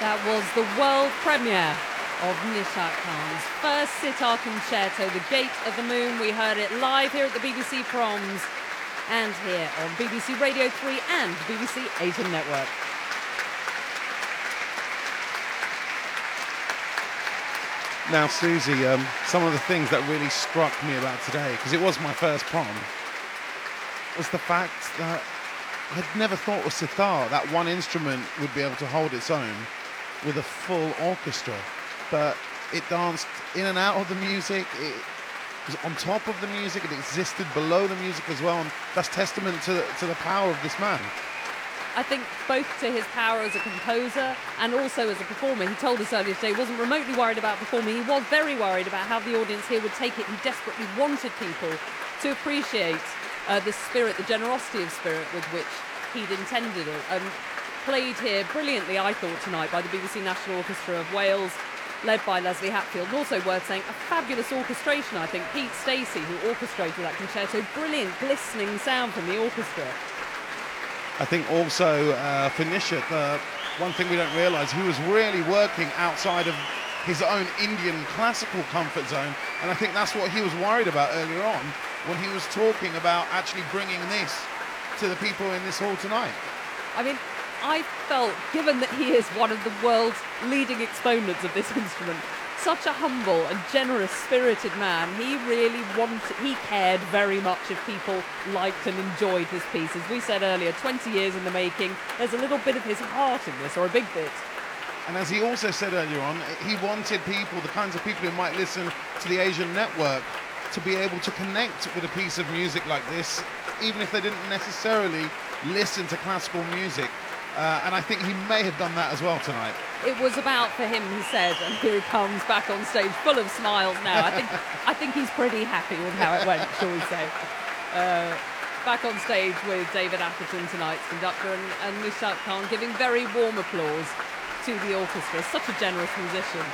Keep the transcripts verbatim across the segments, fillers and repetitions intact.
That was the world premiere of Nishat Khan's first sitar concerto, The Gate of the Moon. We heard it live here at the B B C Proms and here on B B C Radio three and B B C Asian Network. Now, Susie, um, some of the things that really struck me about today, because it was my first prom, was the fact that I'd never thought of sitar, that one instrument would be able to hold its own with a full orchestra. But it danced in and out of the music, it was on top of the music, it existed below the music as well, and that's testament to, to the power of this man. I think both to his power as a composer and also as a performer. He told us earlier today he wasn't remotely worried about performing. He was very worried about how the audience here would take it. He desperately wanted people to appreciate uh, the spirit, the generosity of spirit with which he'd intended it. Um, played here brilliantly, I thought, tonight by the B B C National Orchestra of Wales, led by Leslie Hatfield. And also worth saying, a fabulous orchestration, I think. Pete Stacey, who orchestrated that concerto, brilliant, glistening sound from the orchestra. I think also uh, for Nishat, uh, one thing we don't realise, he was really working outside of his own Indian classical comfort zone, and I think that's what he was worried about earlier on when he was talking about actually bringing this to the people in this hall tonight. I mean, I felt, given that he is one of the world's leading exponents of this instrument, such a humble and generous spirited man, he really wanted, he cared very much if people liked and enjoyed his piece. As we said earlier, twenty years in the making, there's a little bit of his heart in this, or a big bit. And as he also said earlier on, he wanted people, the kinds of people who might listen to the Asian Network, to be able to connect with a piece of music like this, even if they didn't necessarily listen to classical music. Uh, and I think he may have done that as well tonight. It was about for him, he said, and here he comes back on stage, full of smiles now. I think I think he's pretty happy with how it went, shall we say. Uh, back on stage with David Atherton, tonight's conductor, and, and Nishat Khan giving very warm applause to the orchestra. Such a generous musician.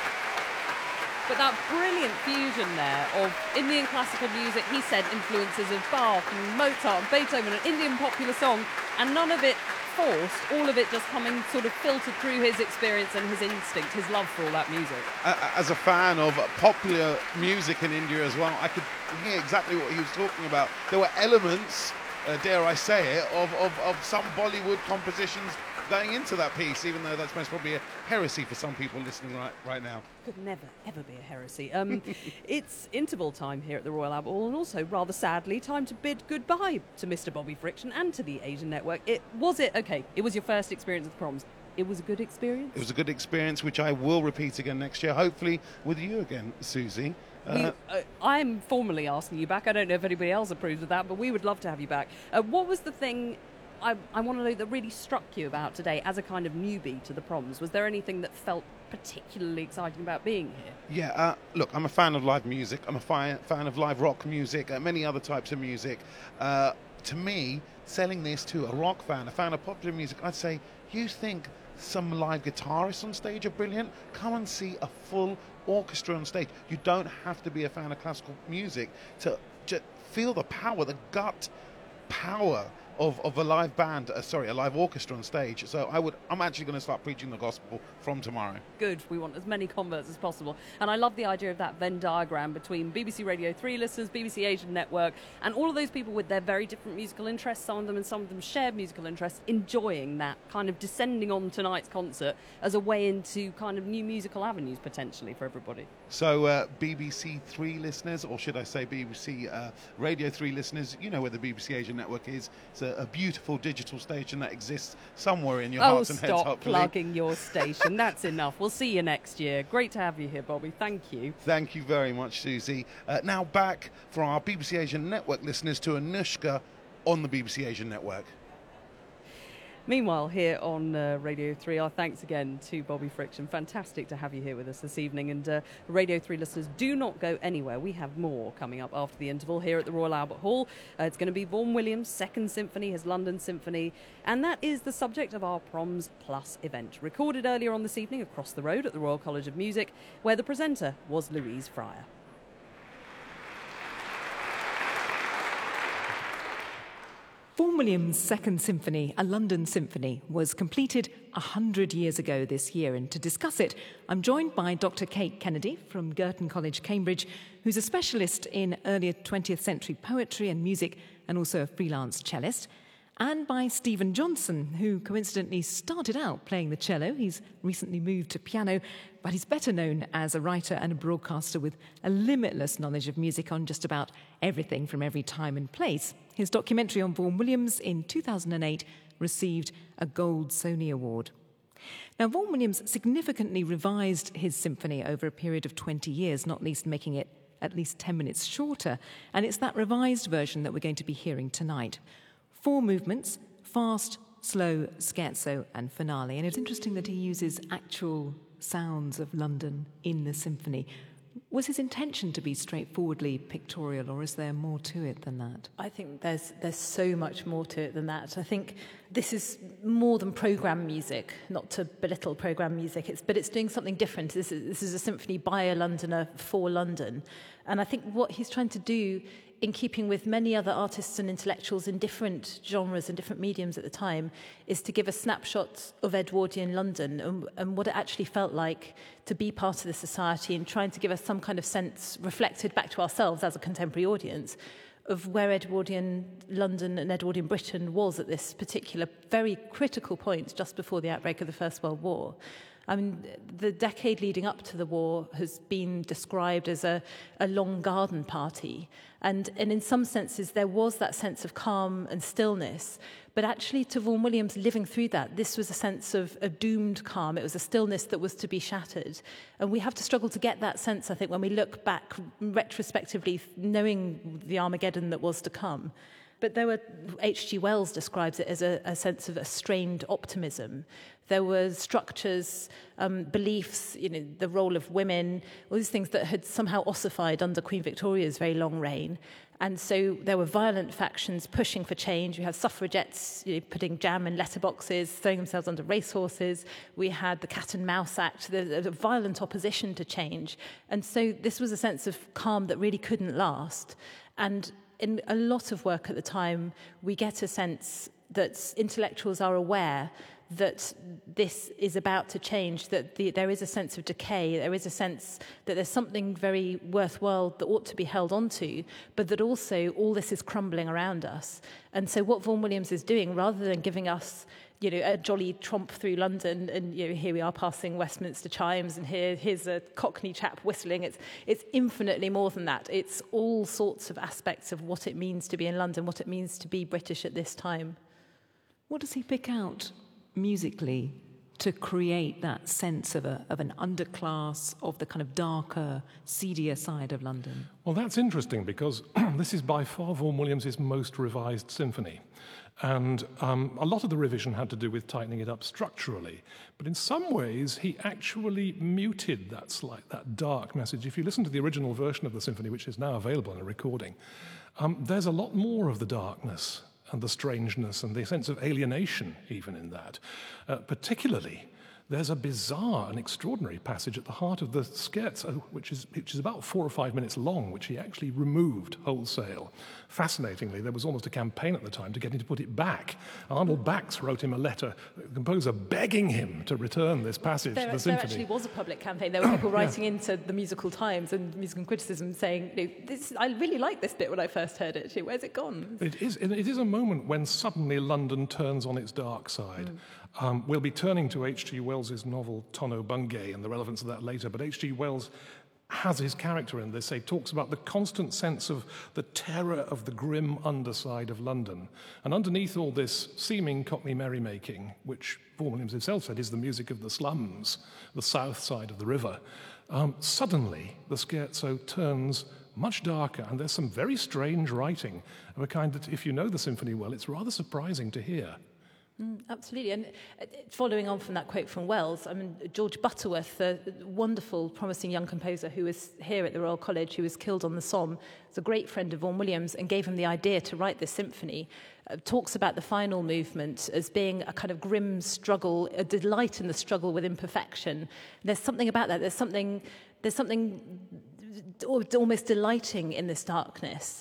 But that brilliant fusion there of Indian classical music, he said, influences of Bach and Mozart and Beethoven and Indian popular song, and none of it forced, all of it just coming sort of filtered through his experience and his instinct, his love for all that music. As a fan of popular music in India as well, I could hear exactly what he was talking about. There were elements, uh, dare I say it, of, of, of some Bollywood compositions going into that piece, even though that's most probably a heresy for some people listening right right now. Could never, ever be a heresy. Um, it's interval time here at the Royal Albert Hall, and also, rather sadly, time to bid goodbye to Mister Bobby Friction and to the Asian Network. It was it, okay, it was your first experience of the proms. It was a good experience? It was a good experience, which I will repeat again next year, hopefully with you again, Susie. Uh, we, uh, I'm formally asking you back. I don't know if anybody else approves of that, but we would love to have you back. Uh, what was the thing I, I want to know that really struck you about today as a kind of newbie to the proms? Was there anything that felt particularly exciting about being here? Yeah, uh, look, I'm a fan of live music. I'm a fi- fan of live rock music, uh, many other types of music. Uh, to me, selling this to a rock fan, a fan of popular music, I'd say, you think some live guitarists on stage are brilliant? Come and see a full orchestra on stage. You don't have to be a fan of classical music to just feel the power, the gut power Of, of a live band, uh, sorry, a live orchestra on stage. So I would, I'm actually going to start preaching the gospel from tomorrow. Good. We want as many converts as possible. And I love the idea of that Venn diagram between B B C Radio three listeners, B B C Asian Network, and all of those people with their very different musical interests, some of them and some of them shared musical interests, enjoying that, kind of descending on tonight's concert as a way into kind of new musical avenues potentially for everybody. So uh, B B C three listeners, or should I say B B C uh, Radio three listeners, you know where the B B C Asian Network is. It's a, a beautiful digital station that exists somewhere in your oh, hearts and heads, stop hopefully. plugging your station. That's enough. We'll see you next year. Great to have you here, Bobby. Thank you. Thank you very much, Susie. Uh, now back for our B B C Asian Network listeners to Anushka on the B B C Asian Network. Meanwhile, here on uh, Radio three, our thanks again to Bobby Friction. Fantastic to have you here with us this evening. And uh, Radio three listeners, do not go anywhere. We have more coming up after the interval here at the Royal Albert Hall. Uh, it's going to be Vaughan Williams' Second Symphony, his London Symphony. And that is the subject of our Proms Plus event, recorded earlier on this evening across the road at the Royal College of Music, where the presenter was Louise Fryer. Vaughan Williams' Second Symphony, A London Symphony, was completed one hundred years ago this year. And to discuss it, I'm joined by Doctor Kate Kennedy from Girton College, Cambridge, who's a specialist in earlier twentieth century poetry and music and also a freelance cellist, and by Stephen Johnson, who coincidentally started out playing the cello. He's recently moved to piano, but he's better known as a writer and a broadcaster with a limitless knowledge of music on just about everything from every time and place. His documentary on Vaughan Williams in two thousand eight received a Gold Sony Award. Now, Vaughan Williams significantly revised his symphony over a period of twenty years, not least making it at least ten minutes shorter, and it's that revised version that we're going to be hearing tonight. Four movements: fast, slow, scherzo, and finale. And it's interesting that he uses actual sounds of London in the symphony. Was his intention to be straightforwardly pictorial, or is there more to it than that? I think there's there's so much more to it than that. I think this is more than programme music, not to belittle programme music, it's, but it's doing something different. This is, this is a symphony by a Londoner for London. And I think what he's trying to do, in keeping with many other artists and intellectuals in different genres and different mediums at the time, is to give a snapshot of Edwardian London and, and what it actually felt like to be part of the society, and trying to give us some kind of sense reflected back to ourselves as a contemporary audience of where Edwardian London and Edwardian Britain was at this particular very critical point just before the outbreak of the First World War. I mean, the decade leading up to the war has been described as a, a long garden party. And, and in some senses, there was that sense of calm and stillness. But actually, to Vaughan Williams living through that, this was a sense of a doomed calm. It was a stillness that was to be shattered. And we have to struggle to get that sense, I think, when we look back retrospectively, knowing the Armageddon that was to come. But there were, H G Wells describes it as a, a sense of a strained optimism. There were structures, um, beliefs, you know, the role of women, all these things that had somehow ossified under Queen Victoria's very long reign. And so there were violent factions pushing for change. We had suffragettes, you know, putting jam in letterboxes, throwing themselves under racehorses. We had the Cat and Mouse Act. There was a violent opposition to change. And so this was a sense of calm that really couldn't last. And in a lot of work at the time, we get a sense that intellectuals are aware that this is about to change, that the, there is a sense of decay, there is a sense that there's something very worthwhile that ought to be held onto, but that also all this is crumbling around us. And so what Vaughan Williams is doing, rather than giving us, you know, a jolly tromp through London, and you know, here we are passing Westminster chimes, and here here's a Cockney chap whistling. It's it's infinitely more than that. It's all sorts of aspects of what it means to be in London, what it means to be British at this time. What does he pick out musically to create that sense of a of an underclass, of the kind of darker, seedier side of London? Well, that's interesting, because this is by far Vaughan Williams's most revised symphony. And um, a lot of the revision had to do with tightening it up structurally. But in some ways, he actually muted that slight, that dark message. If you listen to the original version of the symphony, which is now available in a recording, um, there's a lot more of the darkness and the strangeness and the sense of alienation even in that. Uh, particularly, there's a bizarre and extraordinary passage at the heart of the scherzo, which is, which is about four or five minutes long, which he actually removed wholesale. Fascinatingly, there was almost a campaign at the time to get him to put it back. Arnold Bax wrote him a letter, the composer begging him to return this passage there, to the there symphony. There actually was a public campaign. There were people writing yeah. into the Musical Times and Musical Criticism saying, you know, this, I really liked this bit when I first heard it. Where's it gone? It is, it is a moment when suddenly London turns on its dark side. Mm. Um, we'll be turning to H G Wells's novel Tono Bungay and the relevance of that later, but H G Wells has his character in this. He talks about the constant sense of the terror of the grim underside of London. And underneath all this seeming Cockney merrymaking, which Vaughan Williams himself said is the music of the slums, the south side of the river, um, suddenly the scherzo turns much darker, and there's some very strange writing of a kind that, if you know the symphony well, it's rather surprising to hear. Mm, absolutely. And uh, following on from that quote from Wells, I mean, George Butterworth, a wonderful, promising young composer who was here at the Royal College, who was killed on the Somme, was a great friend of Vaughan Williams and gave him the idea to write this symphony, uh, talks about the final movement as being a kind of grim struggle, a delight in the struggle with imperfection. There's something about that. There's something, there's something almost delighting in this darkness.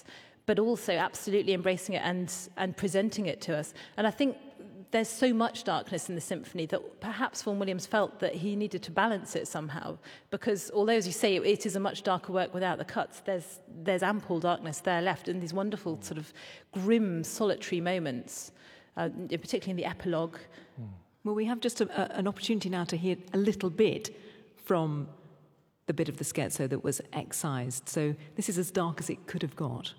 but also absolutely embracing it and, and presenting it to us. And I think there's so much darkness in the symphony that perhaps Vaughan Williams felt that he needed to balance it somehow, because although, as you say, it, it is a much darker work without the cuts, there's there's ample darkness there left, and these wonderful sort of grim, solitary moments, uh, particularly in the epilogue. Well, we have just a, a, an opportunity now to hear a little bit from the bit of the scherzo that was excised. So this is as dark as it could have got.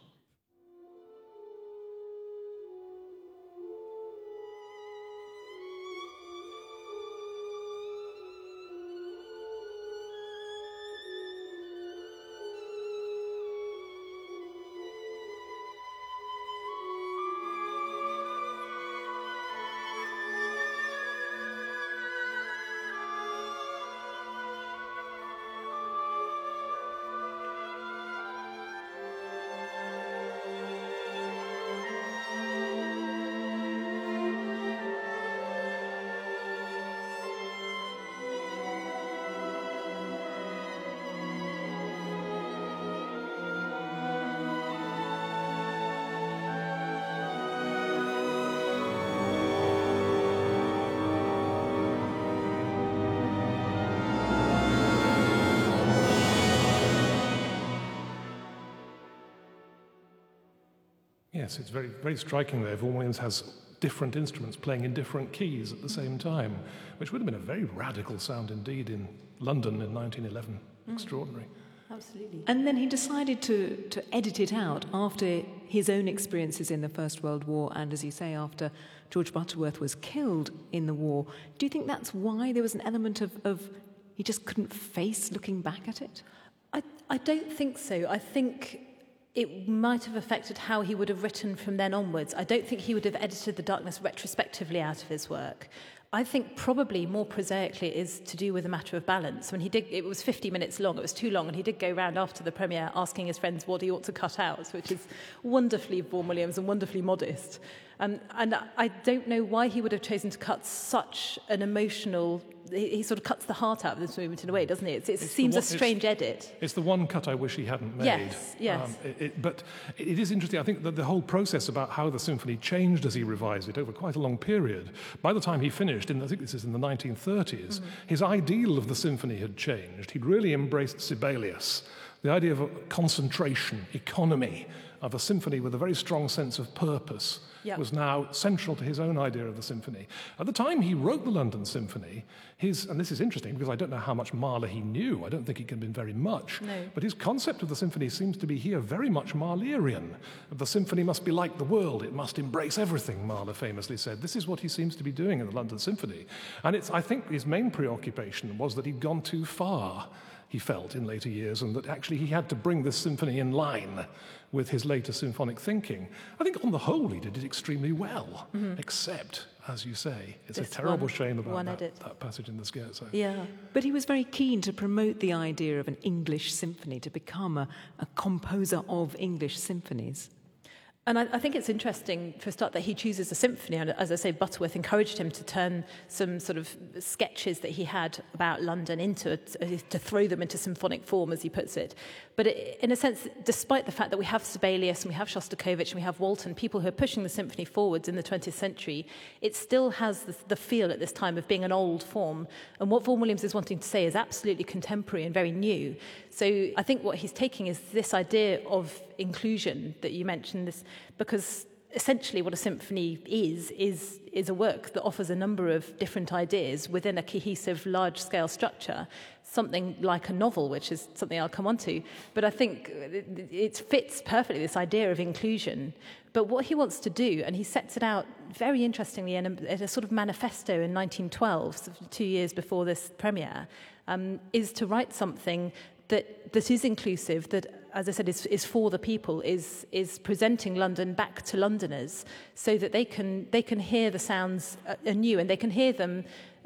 Yes, it's very, very striking there. Vaughan Williams has different instruments playing in different keys at the same time, which would have been a very radical sound indeed in London in nineteen eleven. Mm. Extraordinary. Absolutely. And then he decided to, to edit it out after his own experiences in the First World War and, as you say, after George Butterworth was killed in the war. Do you think that's why there was an element of, of he just couldn't face looking back at it? I, I don't think so. I think it might have affected how he would have written from then onwards. I don't think he would have edited The Darkness retrospectively out of his work. I think probably more prosaically it is to do with a matter of balance. When he did, it was fifty minutes long, it was too long, and he did go round after the premiere asking his friends what he ought to cut out, which is wonderfully Vaughan Williams and wonderfully modest. Um, and I don't know why he would have chosen to cut such an emotional... He, he sort of cuts the heart out of this movement in a way, doesn't he? It's, it it's seems one, a strange it's, edit. It's the one cut I wish he hadn't made. Yes, yes. Um, it, it, but it is interesting, I think, that the whole process about how the symphony changed as he revised it over quite a long period. By the time he finished, in, I think this is in the nineteen thirties, mm-hmm. his ideal of the symphony had changed. He'd really embraced Sibelius, the idea of a concentration, economy, of a symphony with a very strong sense of purpose. Yep. Was now central to his own idea of the symphony. At the time he wrote the London Symphony, his, and this is interesting because I don't know how much Mahler he knew, I don't think it can have been very much, no. but his concept of the symphony seems to be here very much Mahlerian. The symphony must be like the world, it must embrace everything, Mahler famously said. This is what he seems to be doing in the London Symphony. And it's, I think his main preoccupation was that he'd gone too far, he felt in later years, and that actually he had to bring this symphony in line with his later symphonic thinking. I think on the whole he did it extremely well, mm-hmm. except, as you say, it's this a terrible one, shame about that, edit. that passage in the scherzo. Yeah. But he was very keen to promote the idea of an English symphony, to become a, a composer of English symphonies. And I, I think it's interesting, for a start, that he chooses a symphony. And as I say, Butterworth encouraged him to turn some sort of sketches that he had about London into, to throw them into symphonic form, as he puts it. But it, in a sense, despite the fact that we have Sibelius and we have Shostakovich and we have Walton, people who are pushing the symphony forwards in the twentieth century, it still has the, the feel at this time of being an old form. And what Vaughan Williams is wanting to say is absolutely contemporary and very new. So I think what he's taking is this idea of inclusion that you mentioned, this, because essentially what a symphony is, is, is a work that offers a number of different ideas within a cohesive, large-scale structure, something like a novel, which is something I'll come on to. But I think it, it fits perfectly, this idea of inclusion. But what he wants to do, and he sets it out very interestingly in a, in a sort of manifesto in nineteen twelve, so two years before this premiere, um, is to write something that that is inclusive, that, as I said, is, is for the people, is is presenting London back to Londoners, so that they can they can hear the sounds anew, and they can hear them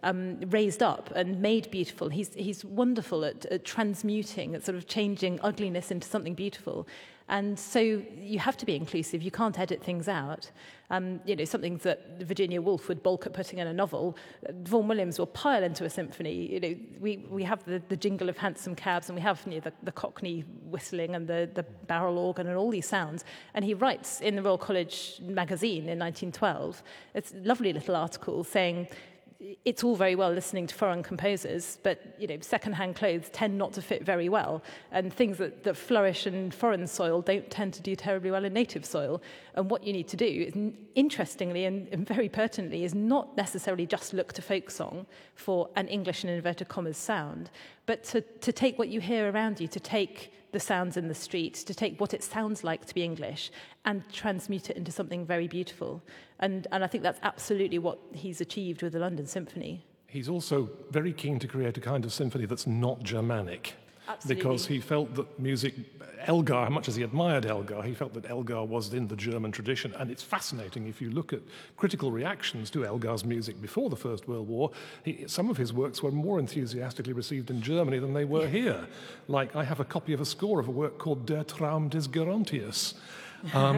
um, raised up and made beautiful. He's, he's wonderful at, at transmuting, at sort of changing ugliness into something beautiful. And so you have to be inclusive. You can't edit things out. Um, you know, something that Virginia Woolf would balk at putting in a novel, Vaughan Williams will pile into a symphony. You know, we, we have the, the jingle of hansom cabs, and we have, you know, the, the Cockney whistling and the, the barrel organ and all these sounds. And he writes in the Royal College magazine in nineteen twelve, it's a lovely little article saying, it's all very well listening to foreign composers, but, you know, second-hand clothes tend not to fit very well, and things that, that flourish in foreign soil don't tend to do terribly well in native soil. And what you need to do, is, interestingly and, and very pertinently, is not necessarily just look to folk song for an English and inverted commas sound, but to, to take what you hear around you, to take the sounds in the street, to take what it sounds like to be English and transmute it into something very beautiful. And, and I think that's absolutely what he's achieved with the London Symphony. He's also very keen to create a kind of symphony that's not Germanic. Absolutely. Because he felt that music, Elgar, much as he admired Elgar, he felt that Elgar was in the German tradition. And it's fascinating, if you look at critical reactions to Elgar's music before the First World War, he, some of his works were more enthusiastically received in Germany than they were here. Like, I have a copy of a score of a work called Der Traum des Gerontius. Um,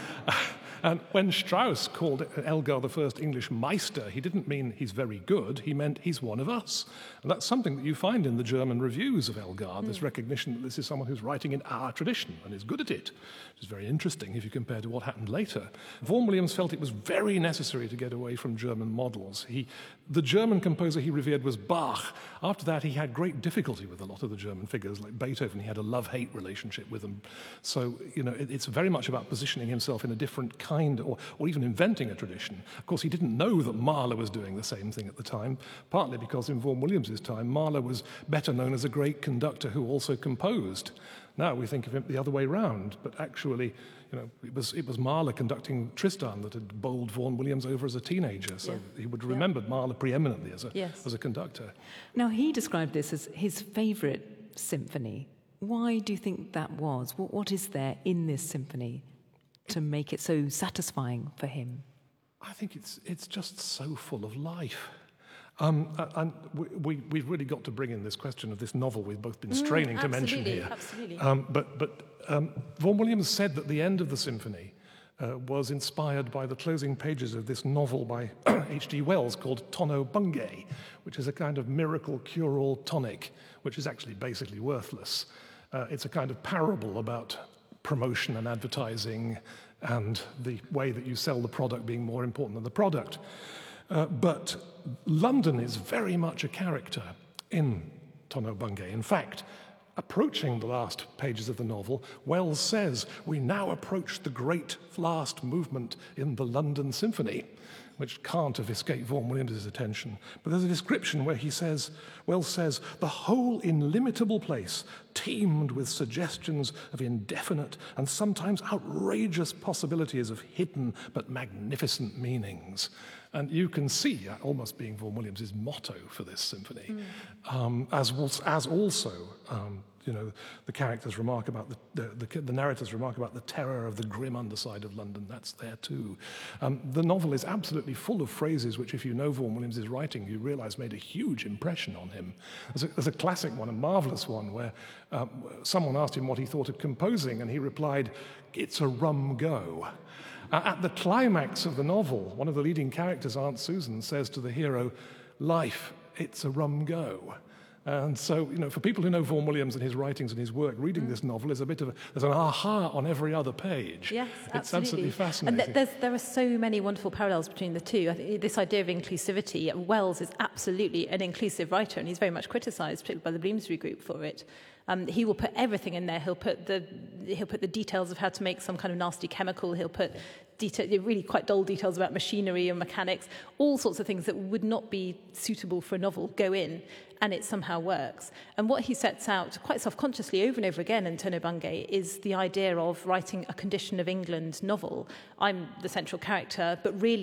And when Strauss called Elgar the first English Meister, he didn't mean he's very good, he meant he's one of us. And that's something that you find in the German reviews of Elgar, mm. this recognition that this is someone who's writing in our tradition and is good at it, which is very interesting if you compare to what happened later. Vaughan Williams felt it was very necessary to get away from German models. He, the German composer he revered was Bach. After that, he had great difficulty with a lot of the German figures, like Beethoven. He had a love-hate relationship with them. So, you know, it, it's very much about positioning himself in a different kind, or, or even inventing a tradition. Of course, he didn't know that Mahler was doing the same thing at the time, partly because in Vaughan Williams's time, Mahler was better known as a great conductor who also composed. Now we think of him the other way round, but actually, you know, it was it was Mahler conducting Tristan that had bowled Vaughan Williams over as a teenager, so yeah. he would have remembered yeah. Mahler preeminently as a yes. as a conductor. Now, he described this as his favourite symphony. Why do you think that was? What, what is there in this symphony to make it so satisfying for him? I think it's it's just so full of life. Um, and we, we, we've really got to bring in this question of this novel we've both been straining mm, to mention here. Absolutely, um, But, but um, Vaughan Williams said that the end of the symphony uh, was inspired by the closing pages of this novel by H G Wells called Tonno Bungay, which is a kind of miracle cure-all tonic, which is actually basically worthless. Uh, it's a kind of parable about promotion and advertising and the way that you sell the product being more important than the product. Uh, but London is very much a character in Tonno Bungay. In fact, approaching the last pages of the novel, Wells says, we now approach the great last movement in the London Symphony, which can't have escaped Vaughan Williams' attention. But there's a description where he says, Wells says, the whole illimitable place teemed with suggestions of indefinite and sometimes outrageous possibilities of hidden but magnificent meanings. And you can see that almost being Vaughan Williams' motto for this symphony, mm. um, as, as also um, you know, the characters remark about, the, the, the, the narrators remark about the terror of the grim underside of London. That's there too. Um, the novel is absolutely full of phrases which, if you know Vaughan Williams' writing, you realize made a huge impression on him. There's a, there's a classic one, a marvelous one, where um, someone asked him what he thought of composing, and he replied, it's a rum go. Uh, at the climax of the novel, one of the leading characters, Aunt Susan, says to the hero, life, it's a rum go. And so, you know, for people who know Vaughan Williams and his writings and his work, reading mm. this novel is a bit of a, there's an aha on every other page. Yes, it's absolutely. absolutely fascinating. And th- there are so many wonderful parallels between the two. I think this idea of inclusivity, Wells is absolutely an inclusive writer, and he's very much criticised, particularly by the Bloomsbury Group, for it. Um, he will put everything in there. He'll put the he'll put the details of how to make some kind of nasty chemical. He'll put detail, really quite dull details about machinery and mechanics. All sorts of things that would not be suitable for a novel go in, and it somehow works. And what he sets out quite self-consciously over and over again in Tonno Bungay is the idea of writing a condition of England novel. I'm the central character, but really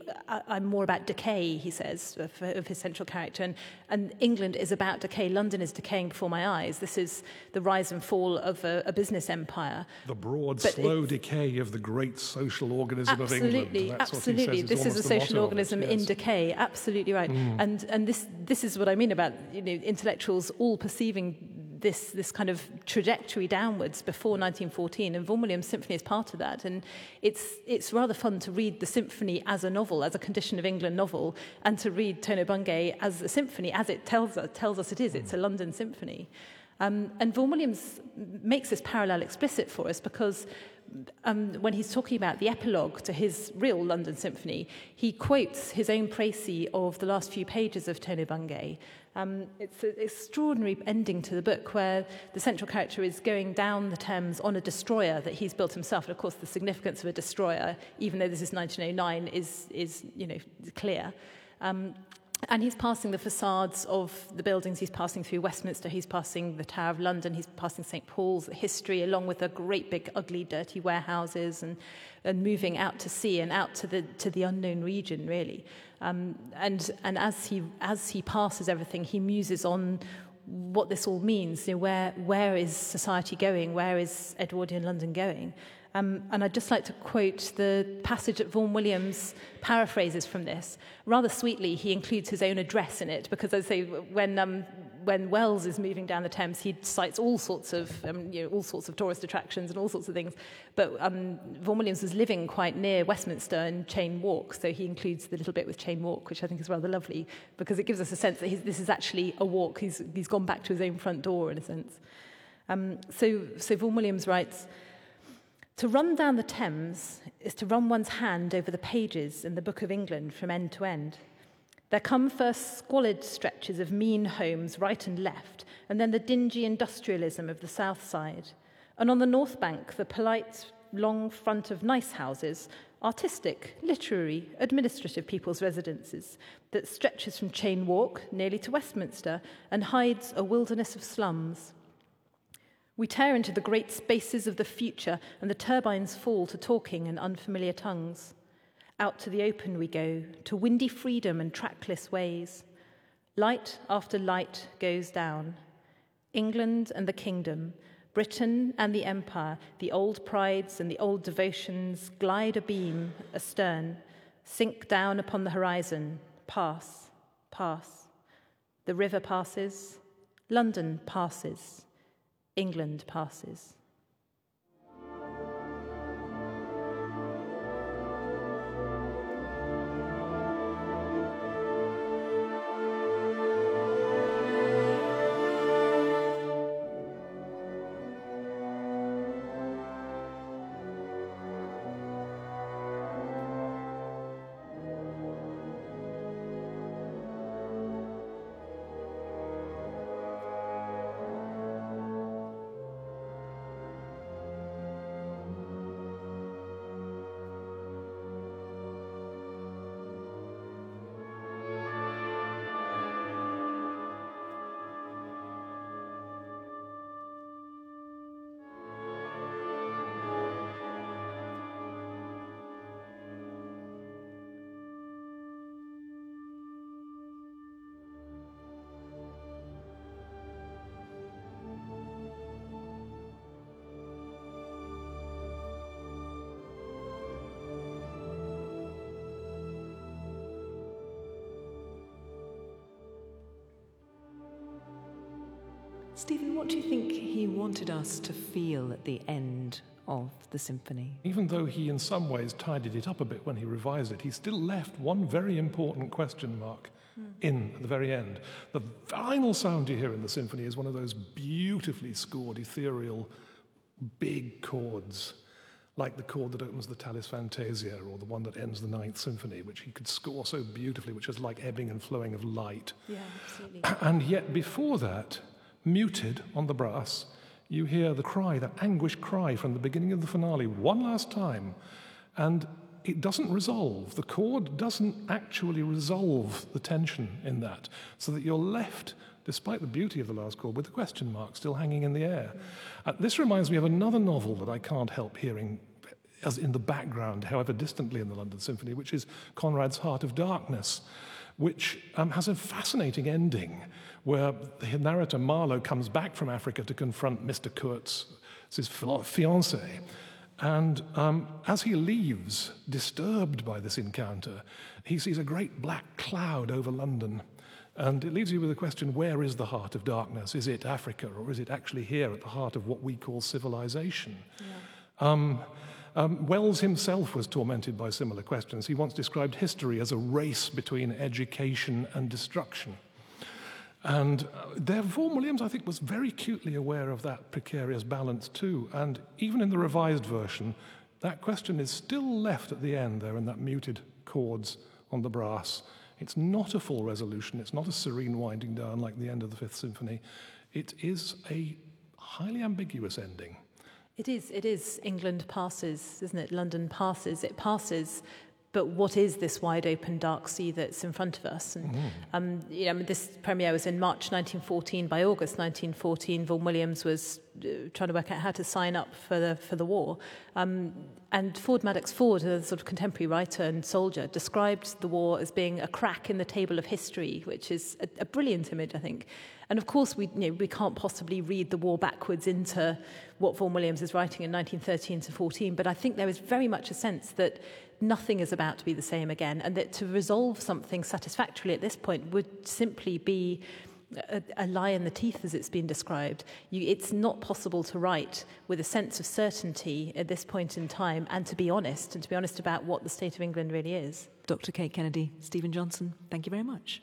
I, I'm more about decay, he says, of, of his central character. And, and England is about decay. London is decaying before my eyes. This is the rise and fall of a, a business empire. The broad, But slow decay of the great social organism of England. Absolutely, That's absolutely. what he says is This is a almost the social motto of it, organism yes. in decay. Absolutely right. Mm. And and this this is what I mean about, you know, intellectuals all perceiving this this kind of trajectory downwards before nineteen fourteen, and Vaughan Williams' symphony is part of that. And it's it's rather fun to read the symphony as a novel, as a Condition of England novel, and to read Tono Bungay as a symphony, as it tells us tells us it is. It's a London symphony. Um, and Vaughan Williams makes this parallel explicit for us because um, when he's talking about the epilogue to his real London symphony, he quotes his own précis of the last few pages of Tono Bungay. Um, it's an extraordinary ending to the book where the central character is going down the Thames on a destroyer that he's built himself. And of course, the significance of a destroyer, even though this is nineteen oh nine, is, is you know, clear. Um, And he's passing the facades of the buildings. He's passing through Westminster. He's passing the Tower of London. He's passing Saint Paul's, the history, along with the great big, ugly, dirty warehouses, and, and moving out to sea and out to the to the unknown region, really. Um, and and as he as he passes everything, he muses on what this all means. You know, where where is society going? Where is Edwardian London going? Um, and I'd just like to quote the passage that Vaughan Williams paraphrases from this. Rather sweetly, he includes his own address in it, because, as I say, when um, when Wells is moving down the Thames, he cites all sorts of um, you know, all sorts of tourist attractions and all sorts of things. But um, Vaughan Williams was living quite near Westminster and Cheyne Walk, so he includes the little bit with Cheyne Walk, which I think is rather lovely, because it gives us a sense that he's, this is actually a walk. He's he's gone back to his own front door, in a sense. Um, so so Vaughan Williams writes, "To run down the Thames is to run one's hand over the pages in the Book of England from end to end. There come first squalid stretches of mean homes right and left, and then the dingy industrialism of the south side. And on the north bank, the polite, long front of nice houses, artistic, literary, administrative people's residences, that stretches from Cheyne Walk nearly to Westminster and hides a wilderness of slums. We tear into the great spaces of the future, and the turbines fall to talking in unfamiliar tongues. Out to the open we go, to windy freedom and trackless ways. Light after light goes down. England and the kingdom, Britain and the empire, the old prides and the old devotions glide abeam, astern, sink down upon the horizon, pass, pass. The river passes, London passes, England passes." Stephen, what do you think he wanted us to feel at the end of the symphony? Even though he in some ways tidied it up a bit when he revised it, he still left one very important question mark mm. in at the very end. The final sound you hear in the symphony is one of those beautifully scored, ethereal, big chords, like the chord that opens the Tallis Fantasia or the one that ends the Ninth Symphony, which he could score so beautifully, which is like ebbing and flowing of light. Yeah, absolutely. And yet before that, muted on the brass, you hear the cry, that anguished cry from the beginning of the finale one last time, and it doesn't resolve. The chord doesn't actually resolve the tension in that, so that you're left, despite the beauty of the last chord, with the question mark still hanging in the air. Uh, this reminds me of another novel that I can't help hearing as in the background, however distantly in the London Symphony, which is Conrad's Heart of Darkness, which um, has a fascinating ending where the narrator Marlowe comes back from Africa to confront Mister Kurtz, his fiancée. And um, as he leaves, disturbed by this encounter, he sees a great black cloud over London. And it leaves you with the question, where is the heart of darkness? Is it Africa, or is it actually here at the heart of what we call civilization? Yeah. Um, um, Wells himself was tormented by similar questions. He once described history as a race between education and destruction. And uh, there, Vaughan Williams, I think, was very acutely aware of that precarious balance too. And even in the revised version, that question is still left at the end there in that muted chords on the brass. It's not a full resolution. It's not a serene winding down like the end of the Fifth Symphony. It is a highly ambiguous ending. It is. It is. England passes, isn't it? London passes. It passes. But what is this wide open dark sea that's in front of us? And mm-hmm. um, you know, I mean, this premiere was in March nineteen fourteen. By August nineteen fourteen, Vaughan Williams was uh, trying to work out how to sign up for the for the war. Um, and Ford Madox Ford, a sort of contemporary writer and soldier, described the war as being a crack in the table of history, which is a, a brilliant image, I think. And of course, we you know, we can't possibly read the war backwards into what Vaughan Williams is writing in nineteen thirteen to fourteen. But I think there is very much a sense that nothing is about to be the same again, and that to resolve something satisfactorily at this point would simply be a, a lie in the teeth, as it's been described. You, it's not possible to write with a sense of certainty at this point in time, and to be honest, and to be honest about what the state of England really is. Doctor Kate Kennedy, Stephen Johnson, thank you very much.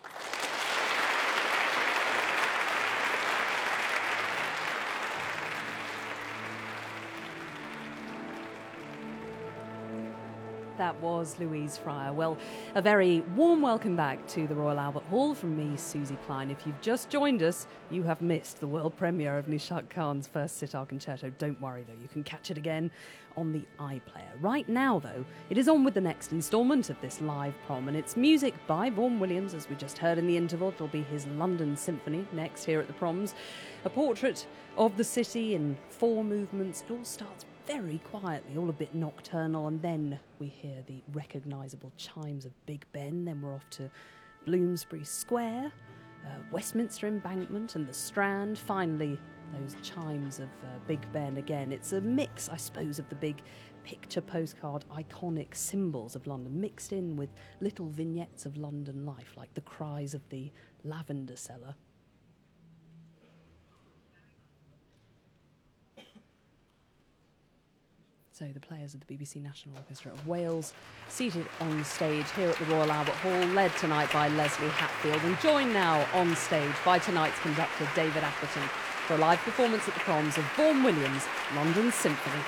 That was Louise Fryer. Well, a very warm welcome back to the Royal Albert Hall from me, Susie Klein. If you've just joined us, you have missed the world premiere of Nishat Khan's first sitar concerto. Don't worry, though, you can catch it again on the iPlayer. Right now, though, it is on with the next instalment of this live prom, and it's music by Vaughan Williams, as we just heard in the interval. It'll be his London Symphony next here at the Proms. A portrait of the city in four movements. It all starts very quietly, all a bit nocturnal, and then we hear the recognisable chimes of Big Ben. Then we're off to Bloomsbury Square, uh, Westminster Embankment and the Strand. Finally, those chimes of uh, Big Ben again. It's a mix, I suppose, of the big picture postcard iconic symbols of London mixed in with little vignettes of London life, like the cries of the lavender seller. So the players of the B B C National Orchestra of Wales, seated on stage here at the Royal Albert Hall, led tonight by Leslie Hatfield, and joined now on stage by tonight's conductor, David Atherton, for a live performance at the Proms of Vaughan Williams' London Symphony.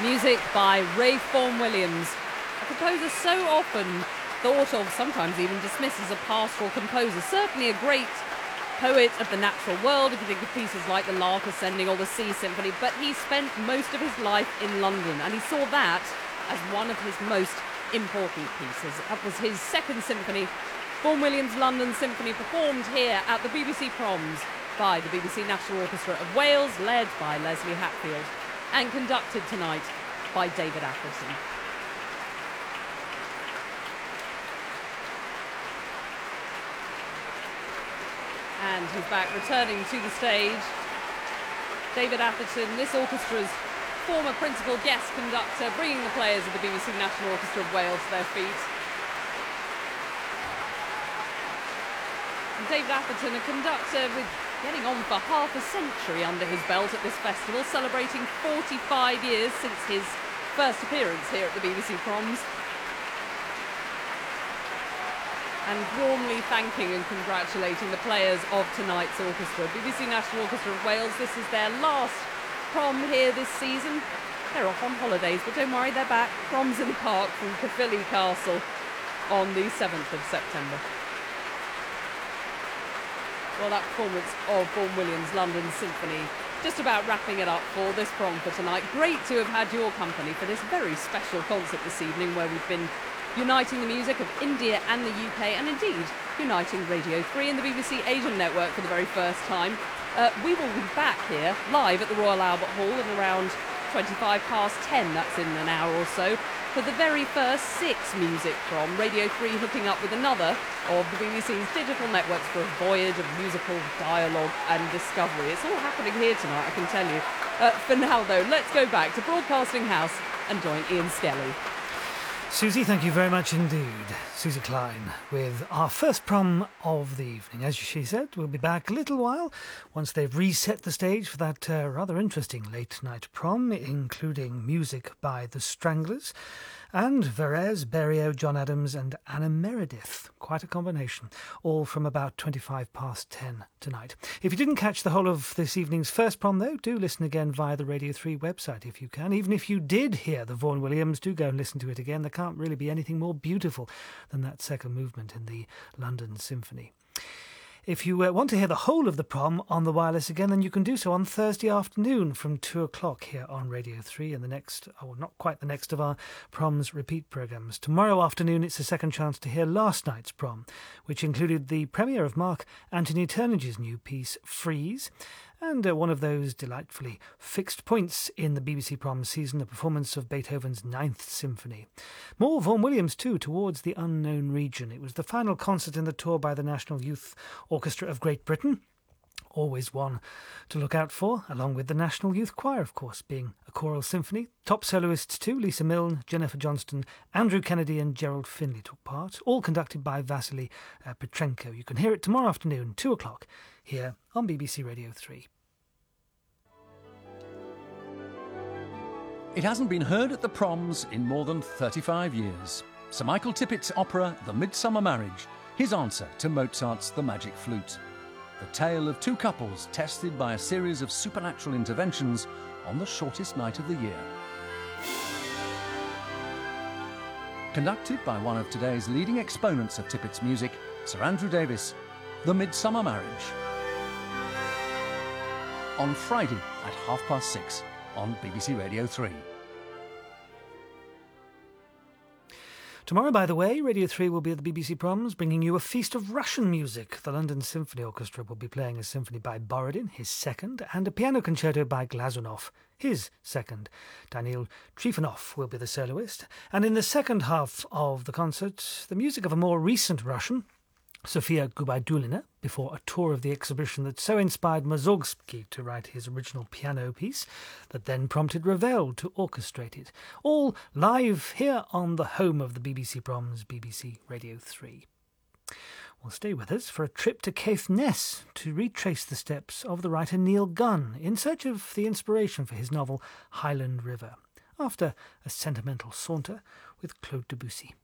Music by Ralph Vaughan Williams, a composer so often thought of, sometimes even dismissed as a pastoral composer. Certainly a great poet of the natural world, if you think of pieces like The Lark Ascending or the Sea Symphony, but he spent most of his life in London, and he saw that as one of his most important pieces. That was his second symphony, Vaughan Williams' London Symphony, performed here at the B B C Proms by the B B C National Orchestra of Wales, led by Leslie Hatfield, and conducted tonight by David Atherton. And he's back, returning to the stage. David Atherton, this orchestra's former principal guest conductor, bringing the players of the B B C National Orchestra of Wales to their feet. And David Atherton, a conductor with getting on for half a century under his belt at this festival, celebrating forty-five years since his first appearance here at the B B C Proms. And warmly thanking and congratulating the players of tonight's orchestra. B B C National Orchestra of Wales, this is their last prom here this season. They're off on holidays, but don't worry, they're back. Proms in the Park from Caerphilly Castle on the seventh of September. Well, that performance of Vaughan Williams' London Symphony, just about wrapping it up for this prom for tonight. Great to have had your company for this very special concert this evening, where we've been uniting the music of India and the U K, and indeed uniting Radio three and the B B C Asian network for the very first time. Uh, we will be back here live at the Royal Albert Hall at around twenty-five past ten, that's in an hour or so, for the very first six music from Radio three, hooking up with another of the B B C's digital networks for a voyage of musical dialogue and discovery. It's all happening here tonight, I can tell you. Uh, for now, though, let's go back to Broadcasting House and join Ian Skelly. Susie, thank you very much indeed. Susie Klein with our first prom of the evening. As she said, we'll be back a little while once they've reset the stage for that uh, rather interesting late night prom, including music by the Stranglers and Verez, Berio, John Adams and Anna Meredith. Quite a combination, all from about twenty-five past ten tonight. If you didn't catch the whole of this evening's first prom, though, do listen again via the Radio three website if you can. Even if you did hear the Vaughan Williams, do go and listen to it again. There can't really be anything more beautiful than that second movement in the London Symphony. If you uh, want to hear the whole of the prom on the wireless again, then you can do so on Thursday afternoon from two o'clock here on Radio three, and the next, oh, not quite the next of our proms repeat programmes. Tomorrow afternoon, it's the second chance to hear last night's prom, which included the premiere of Mark Anthony Turnage's new piece, Freeze, and uh, one of those delightfully fixed points in the B B C Proms season, a performance of Beethoven's Ninth Symphony. More Vaughan Williams, too, Towards the Unknown Region. It was the final concert in the tour by the National Youth Orchestra of Great Britain. Always one to look out for, along with the National Youth Choir, of course, being a choral symphony. Top soloists too, Lisa Milne, Jennifer Johnston, Andrew Kennedy and Gerald Finley took part, all conducted by Vasily uh, Petrenko. You can hear it tomorrow afternoon, two o'clock, here on B B C Radio three. It hasn't been heard at the Proms in more than thirty-five years. Sir Michael Tippett's opera, The Midsummer Marriage, his answer to Mozart's The Magic Flute. The tale of two couples tested by a series of supernatural interventions on the shortest night of the year. Conducted by one of today's leading exponents of Tippett's music, Sir Andrew Davis, The Midsummer Marriage. On Friday at half past six on B B C Radio three. Tomorrow, by the way, Radio three will be at the B B C Proms, bringing you a feast of Russian music. The London Symphony Orchestra will be playing a symphony by Borodin, his second, and a piano concerto by Glazunov, his second. Daniil Trifonov will be the soloist. And in the second half of the concert, the music of a more recent Russian, Sofia Gubaidulina, before a tour of the exhibition that so inspired Mussorgsky to write his original piano piece that then prompted Ravel to orchestrate it. All live here on the home of the B B C Proms, B B C Radio three. Well, stay with us for a trip to Caithness to retrace the steps of the writer Neil Gunn in search of the inspiration for his novel Highland River, after a sentimental saunter with Claude Debussy.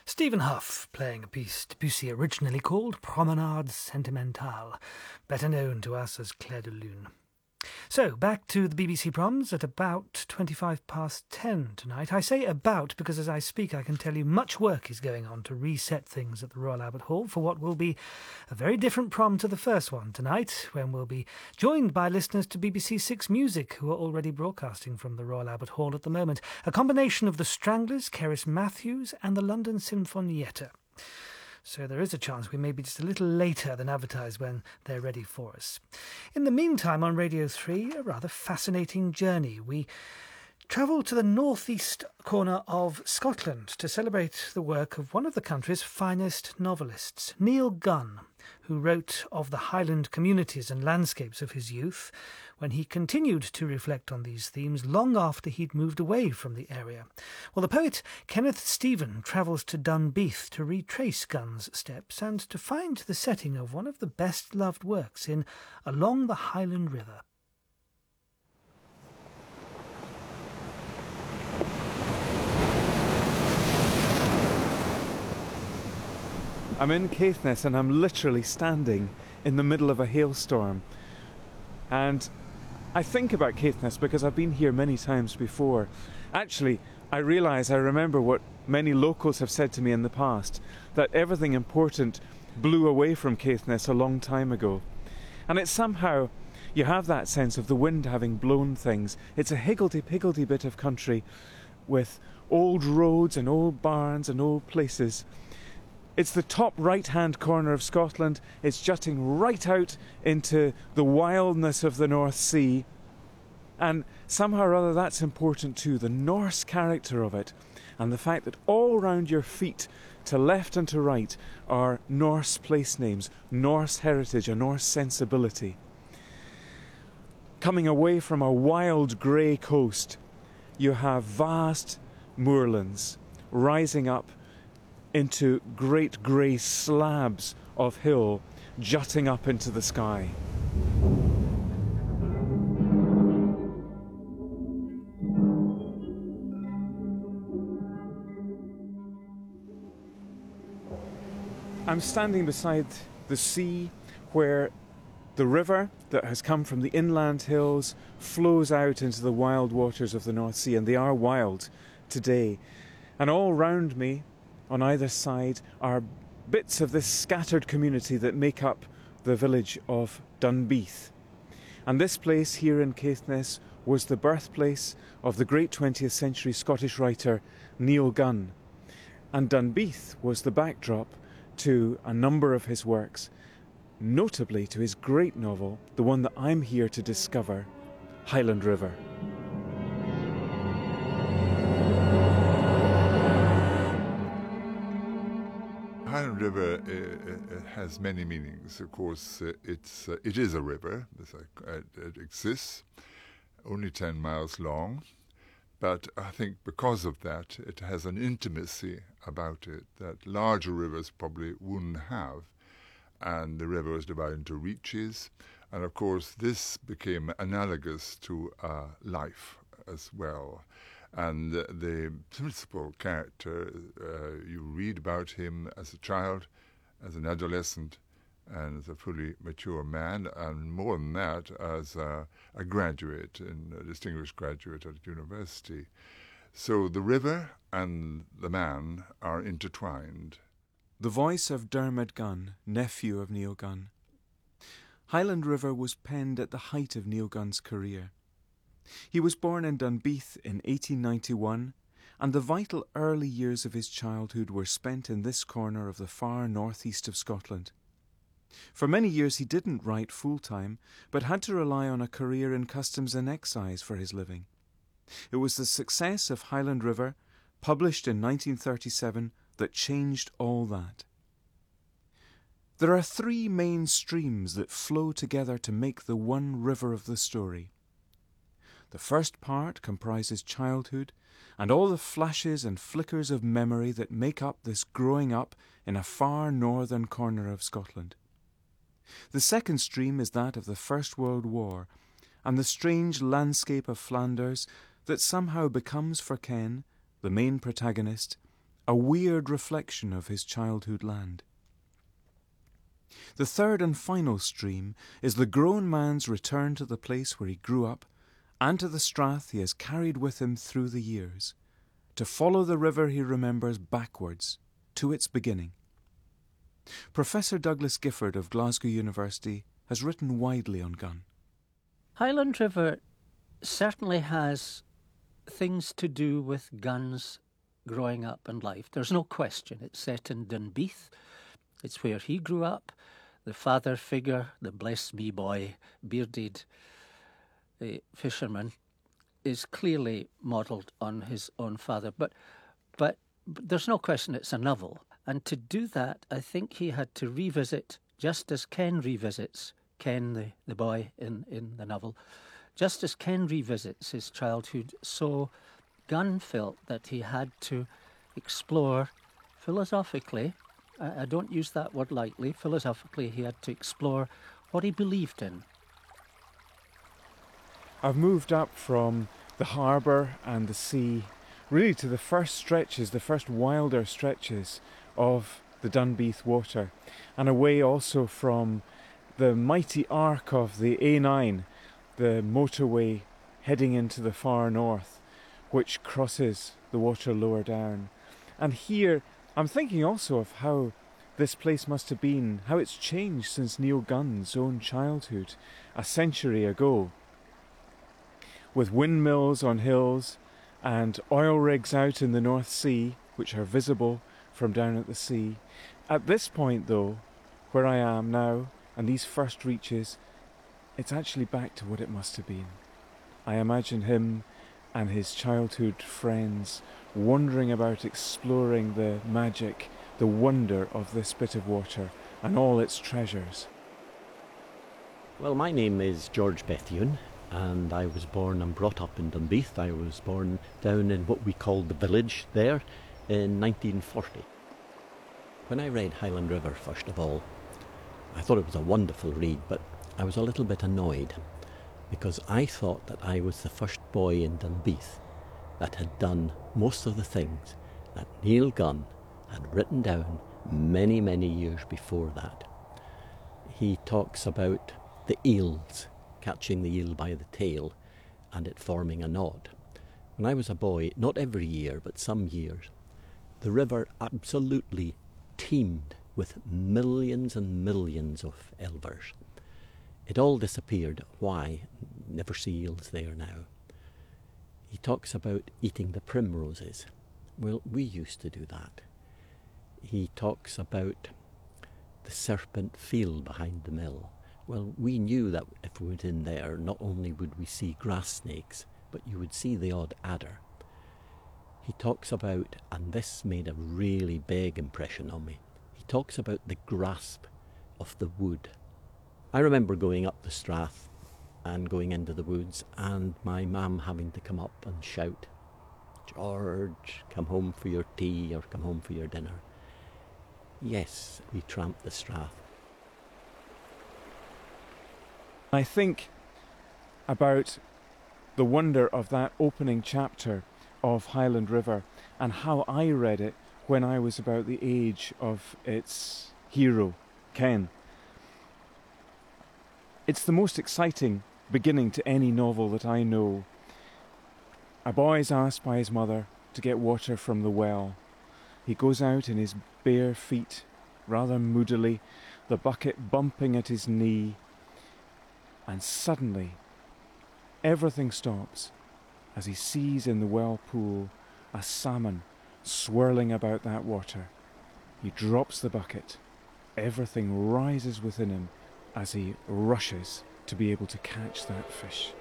Stephen Huff playing a piece Debussy originally called Promenade Sentimentale, better known to us as Clair de Lune. So, back to the B B C Proms at about twenty-five past ten tonight. I say about because as I speak I can tell you much work is going on to reset things at the Royal Albert Hall for what will be a very different prom to the first one tonight, when we'll be joined by listeners to B B C Six Music who are already broadcasting from the Royal Albert Hall at the moment. A combination of the Stranglers, Cerys Matthews and the London Sinfonietta. So there is a chance we may be just a little later than advertised when they're ready for us. In the meantime, on Radio three, a rather fascinating journey. We travel to the northeast corner of Scotland to celebrate the work of one of the country's finest novelists, Neil Gunn, who wrote of the Highland communities and landscapes of his youth, when he continued to reflect on these themes long after he'd moved away from the area. Well, the poet Kenneth Stephen travels to Dunbeath to retrace Gunn's steps and to find the setting of one of the best-loved works in Along the Highland River. I'm in Caithness and I'm literally standing in the middle of a hailstorm. And I think about Caithness because I've been here many times before. Actually, I realise I remember what many locals have said to me in the past, that everything important blew away from Caithness a long time ago. And it's somehow, you have that sense of the wind having blown things. It's a higgledy-piggledy bit of country with old roads and old barns and old places. It's the top right-hand corner of Scotland. It's jutting right out into the wildness of the North Sea. And somehow or other that's important too, the Norse character of it. And the fact that all round your feet, to left and to right, are Norse place names, Norse heritage, a Norse sensibility. Coming away from a wild grey coast, you have vast moorlands rising up into great grey slabs of hill jutting up into the sky. I'm standing beside the sea where the river that has come from the inland hills flows out into the wild waters of the North Sea, and they are wild today. And all round me, on either side, are bits of this scattered community that make up the village of Dunbeath. And this place here in Caithness was the birthplace of the great twentieth century Scottish writer Neil Gunn. And Dunbeath was the backdrop to a number of his works, notably to his great novel, the one that I'm here to discover, Highland River. Highland River uh, uh, has many meanings. Of course, uh, it's uh, it is a river. Uh, it exists, only ten miles long, but I think because of that, it has an intimacy about it that larger rivers probably wouldn't have. And the river was divided into reaches, and of course, this became analogous to uh, life as well. And the principal character, uh, you read about him as a child, as an adolescent, and as a fully mature man, and more than that, as a, a graduate, and a distinguished graduate at university. So the river and the man are intertwined. The voice of Dermot Gunn, nephew of Neil Gunn. Highland River was penned at the height of Neil Gunn's career. He was born in Dunbeath in eighteen ninety-one, and the vital early years of his childhood were spent in this corner of the far northeast of Scotland. For many years he didn't write full-time, but had to rely on a career in customs and excise for his living. It was the success of Highland River, published in nineteen thirty-seven, that changed all that. There are three main streams that flow together to make the one river of the story. The first part comprises childhood and all the flashes and flickers of memory that make up this growing up in a far northern corner of Scotland. The second stream is that of the First World War and the strange landscape of Flanders that somehow becomes for Ken, the main protagonist, a weird reflection of his childhood land. The third and final stream is the grown man's return to the place where he grew up and to the strath he has carried with him through the years, to follow the river he remembers backwards to its beginning. Professor Douglas Gifford of Glasgow University has written widely on Gun. Highland River certainly has things to do with Gun's growing up and life. There's no question. It's set in Dunbeath. It's where he grew up. The father figure, the bless me boy, bearded uh, fisherman, is clearly modelled on his own father. But, but, but there's no question it's a novel. And to do that, I think he had to revisit, just as Ken revisits Ken, the, the boy in, in the novel, just as Ken revisits his childhood, so Gunn felt that he had to explore philosophically, I, I don't use that word lightly, philosophically he had to explore what he believed in. I've moved up from the harbour and the sea, really to the first stretches, the first wilder stretches of the Dunbeath water, and away also from the mighty arc of the A nine, the motorway heading into the far north, which crosses the water lower down. And here I'm thinking also of how this place must have been, how it's changed since Neil Gunn's own childhood a century ago, with windmills on hills and oil rigs out in the North Sea, which are visible from down at the sea. At this point, though, where I am now, and these first reaches, it's actually back to what it must have been. I imagine him and his childhood friends wandering about, exploring the magic, the wonder of this bit of water and all its treasures. Well, my name is George Bethune, and I was born and brought up in Dunbeath. I was born down in what we called the village there in nineteen forty. When I read Highland River, first of all, I thought it was a wonderful read, but I was a little bit annoyed because I thought that I was the first boy in Dunbeath that had done most of the things that Neil Gunn had written down many, many years before that. He talks about the eels, catching the eel by the tail and it forming a knot. When I was a boy, not every year, but some years, the river absolutely teemed with millions and millions of elvers. It all disappeared. Why? Never see eels there now. He talks about eating the primroses. Well, we used to do that. He talks about the serpent field behind the mill. Well, we knew that if we went in there, not only would we see grass snakes, but you would see the odd adder. He talks about, and this made a really big impression on me, he talks about the grasp of the wood. I remember going up the strath and going into the woods and my mum having to come up and shout, "George, come home for your tea or come home for your dinner." Yes, we tramped the strath. I think about the wonder of that opening chapter of Highland River and how I read it when I was about the age of its hero, Ken. It's the most exciting beginning to any novel that I know. A boy is asked by his mother to get water from the well. He goes out in his bare feet, rather moodily, the bucket bumping at his knee, and suddenly everything stops as he sees in the well pool a salmon swirling about that water. He drops the bucket. Everything rises within him as he rushes to be able to catch that fish.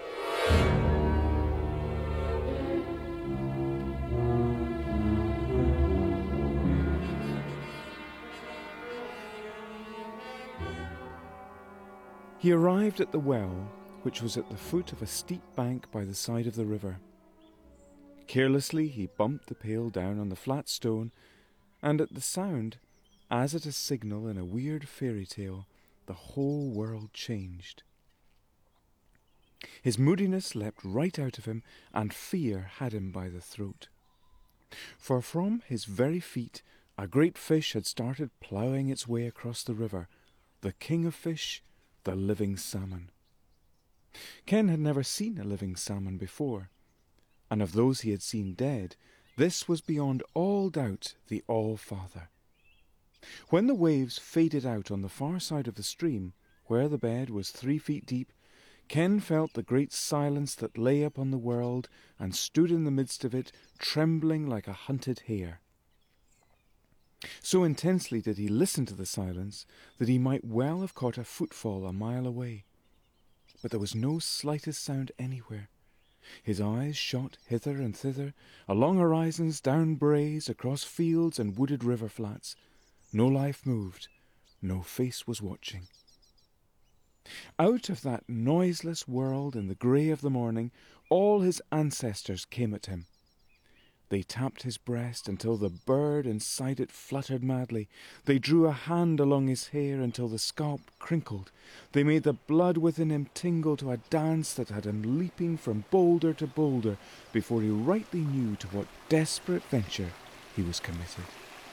He arrived at the well, which was at the foot of a steep bank by the side of the river. Carelessly he bumped the pail down on the flat stone, and at the sound, as at a signal in a weird fairy tale, the whole world changed. His moodiness leapt right out of him, and fear had him by the throat. For from his very feet a great fish had started ploughing its way across the river, the king of fish, the living salmon. Ken had never seen a living salmon before, and of those he had seen dead, this was beyond all doubt the All-Father. When the waves faded out on the far side of the stream, where the bed was three feet deep, Ken felt the great silence that lay upon the world and stood in the midst of it, trembling like a hunted hare. So intensely did he listen to the silence that he might well have caught a footfall a mile away. But there was no slightest sound anywhere. His eyes shot hither and thither, along horizons, down braes, across fields and wooded river flats. No life moved, no face was watching. Out of that noiseless world in the grey of the morning, all his ancestors came at him. They tapped his breast until the bird inside it fluttered madly. They drew a hand along his hair until the scalp crinkled. They made the blood within him tingle to a dance that had him leaping from boulder to boulder before he rightly knew to what desperate venture he was committed.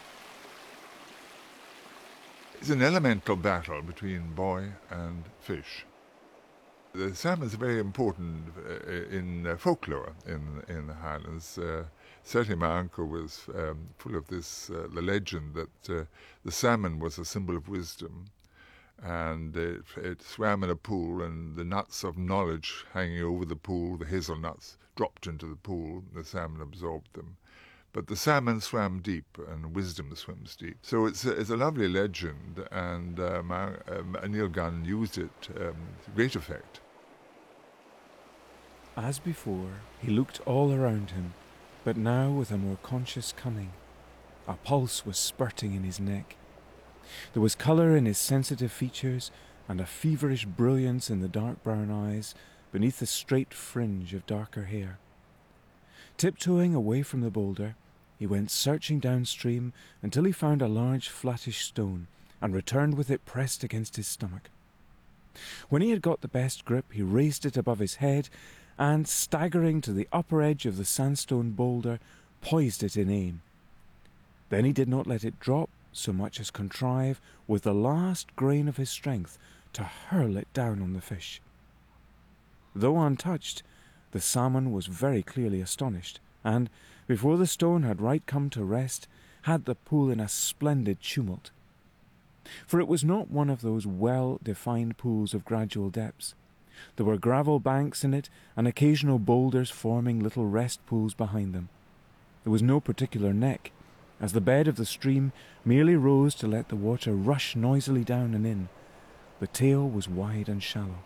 It's an elemental battle between boy and fish. The salmon is very important uh, in uh, folklore in in the Highlands. Uh, certainly my uncle was um, full of this, uh, the legend that uh, the salmon was a symbol of wisdom, and it, it swam in a pool, and the nuts of knowledge hanging over the pool, the hazelnuts, dropped into the pool, and the salmon absorbed them. But the salmon swam deep, and wisdom swims deep. So it's a, it's a lovely legend, and uh, my, um, Neil Gunn used it um, to great effect. As before, he looked all around him, but now with a more conscious cunning. A pulse was spurting in his neck. There was colour in his sensitive features, and a feverish brilliance in the dark brown eyes beneath the straight fringe of darker hair. Tiptoeing away from the boulder, he went searching downstream until he found a large flattish stone, and returned with it pressed against his stomach. When he had got the best grip, he raised it above his head, and, staggering to the upper edge of the sandstone boulder, poised it in aim. Then he did not let it drop so much as contrive, with the last grain of his strength, to hurl it down on the fish. Though untouched, the salmon was very clearly astonished, and, before the stone had right come to rest, had the pool in a splendid tumult. For it was not one of those well-defined pools of gradual depths. There were gravel banks in it, and occasional boulders forming little rest pools behind them. There was no particular neck, as the bed of the stream merely rose to let the water rush noisily down and in. The tail was wide and shallow.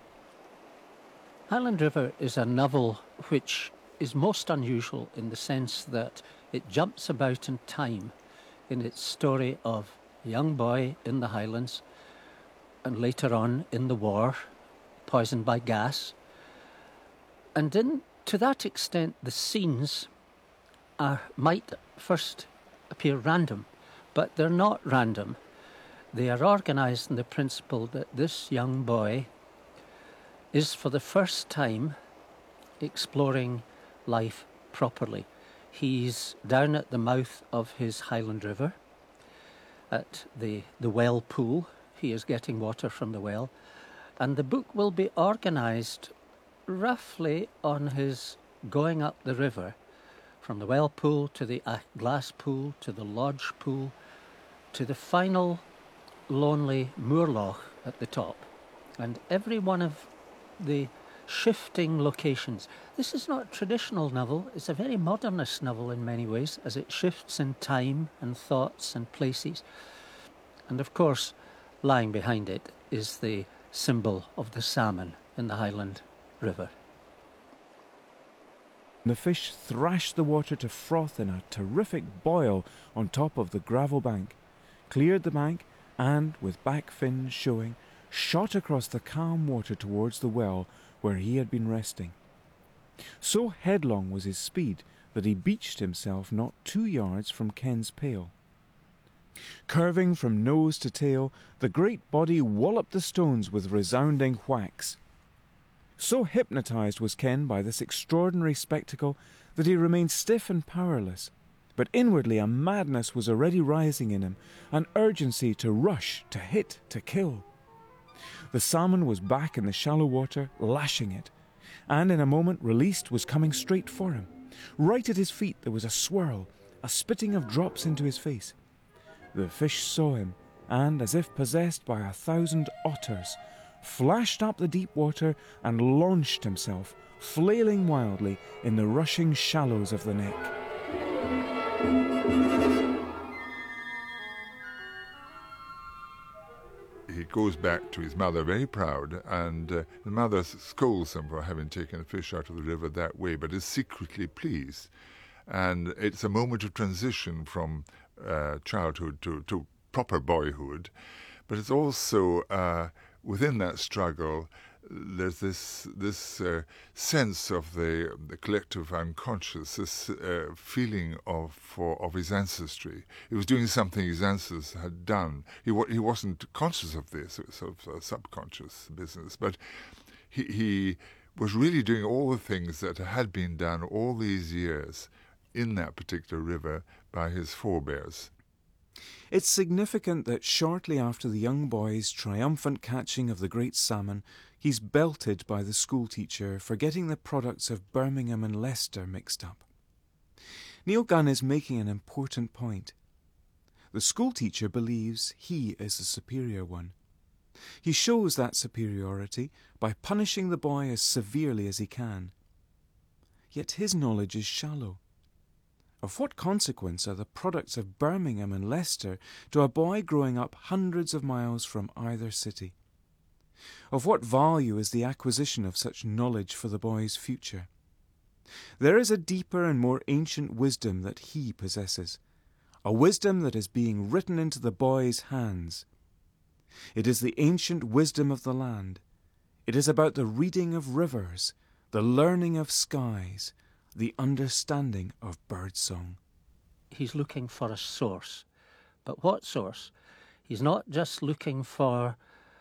Highland River is a novel which is most unusual in the sense that it jumps about in time in its story of a young boy in the Highlands and later on in the war, poisoned by gas. And in, to that extent, the scenes are, might first appear random, but they're not random. They are organised on the principle that this young boy is for the first time exploring life properly. He's down at the mouth of his Highland River, at the, the well pool. He is getting water from the well. And the book will be organised roughly on his going up the river, from the well pool to the glass pool to the lodge pool to the final lonely moorloch at the top. And every one of the shifting locations. This is not a traditional novel, it's a very modernist novel in many ways, as it shifts in time and thoughts and places. And of course, lying behind it is the symbol of the salmon in the Highland River. The fish thrashed the water to froth in a terrific boil on top of the gravel bank, cleared the bank, and, with back fins showing, shot across the calm water towards the well where he had been resting. So headlong was his speed that he beached himself not two yards from Ken's pail. Curving from nose to tail, the great body walloped the stones with resounding whacks. So hypnotized was Ken by this extraordinary spectacle that he remained stiff and powerless, But inwardly a madness was already rising in him, an urgency to rush, to hit, to kill. The salmon was back in the shallow water, lashing it, and in a moment released was coming straight for him. Right at his feet there was a swirl, a spitting of drops into his face. The fish saw him, and, as if possessed by a thousand otters, flashed up the deep water and launched himself, flailing wildly in the rushing shallows of the neck. He goes back to his mother very proud, and uh, the mother scolds him for having taken a fish out of the river that way, but is secretly pleased. And it's a moment of transition from uh, childhood to, to proper boyhood, but it's also uh, within that struggle there's this this uh, sense of the, the collective unconscious, this uh, feeling of for, of his ancestry. He was doing something his ancestors had done. He wa- he wasn't conscious of this; it was sort of a subconscious business. But he he was really doing all the things that had been done all these years in that particular river by his forebears. It's significant that shortly after the young boy's triumphant catching of the great salmon, he's belted by the schoolteacher for getting the products of Birmingham and Leicester mixed up. Neil Gunn is making an important point. The schoolteacher believes he is the superior one. He shows that superiority by punishing the boy as severely as he can. Yet his knowledge is shallow. Of what consequence are the products of Birmingham and Leicester to a boy growing up hundreds of miles from either city? Of what value is the acquisition of such knowledge for the boy's future? There is a deeper and more ancient wisdom that he possesses, a wisdom that is being written into the boy's hands. It is the ancient wisdom of the land. It is about the reading of rivers, the learning of skies, the understanding of birdsong. He's looking for a source. But what source? He's not just looking for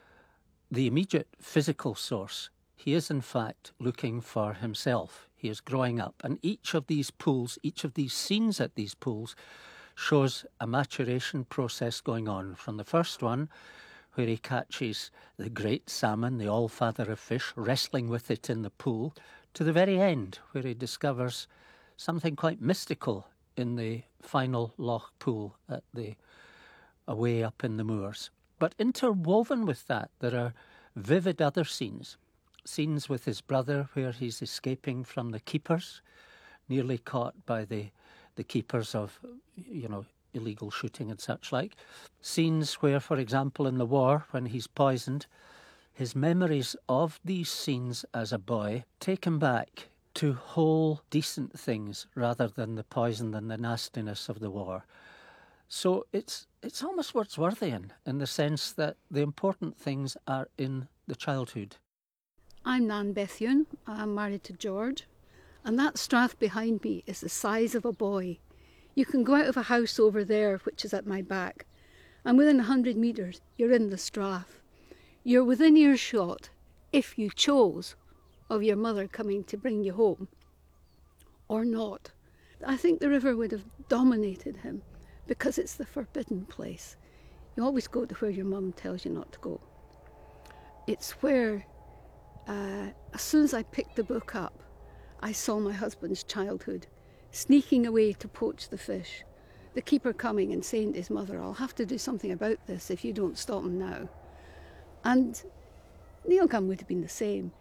the immediate physical source. He is, in fact, looking for himself. He is growing up. And each of these pools, each of these scenes at these pools, shows a maturation process going on. From the first one, where he catches the great salmon, the all-father of fish, wrestling with it in the pool, to the very end, where he discovers something quite mystical in the final loch pool at the away up in the moors. But interwoven with that, there are vivid other scenes. Scenes with his brother where he's escaping from the keepers, nearly caught by the, the keepers of, you know, illegal shooting and such like. Scenes where, for example, in the war, when he's poisoned, his memories of these scenes as a boy take him back to whole decent things rather than the poison and the nastiness of the war. So it's it's almost Wordsworthian in the sense that the important things are in the childhood. I'm Nan Bethune. I'm married to George. And that strath behind me is the size of a boy. You can go out of a house over there, which is at my back, and within a hundred metres, you're in the strath. You're within earshot, if you chose, of your mother coming to bring you home, or not. I think the river would have dominated him, because it's the forbidden place. You always go to where your mum tells you not to go. It's where, uh, as soon as I picked the book up, I saw my husband's childhood, sneaking away to poach the fish, the keeper coming and saying to his mother, I'll have to do something about this if you don't stop him now. And Neil Gunn would have been the same.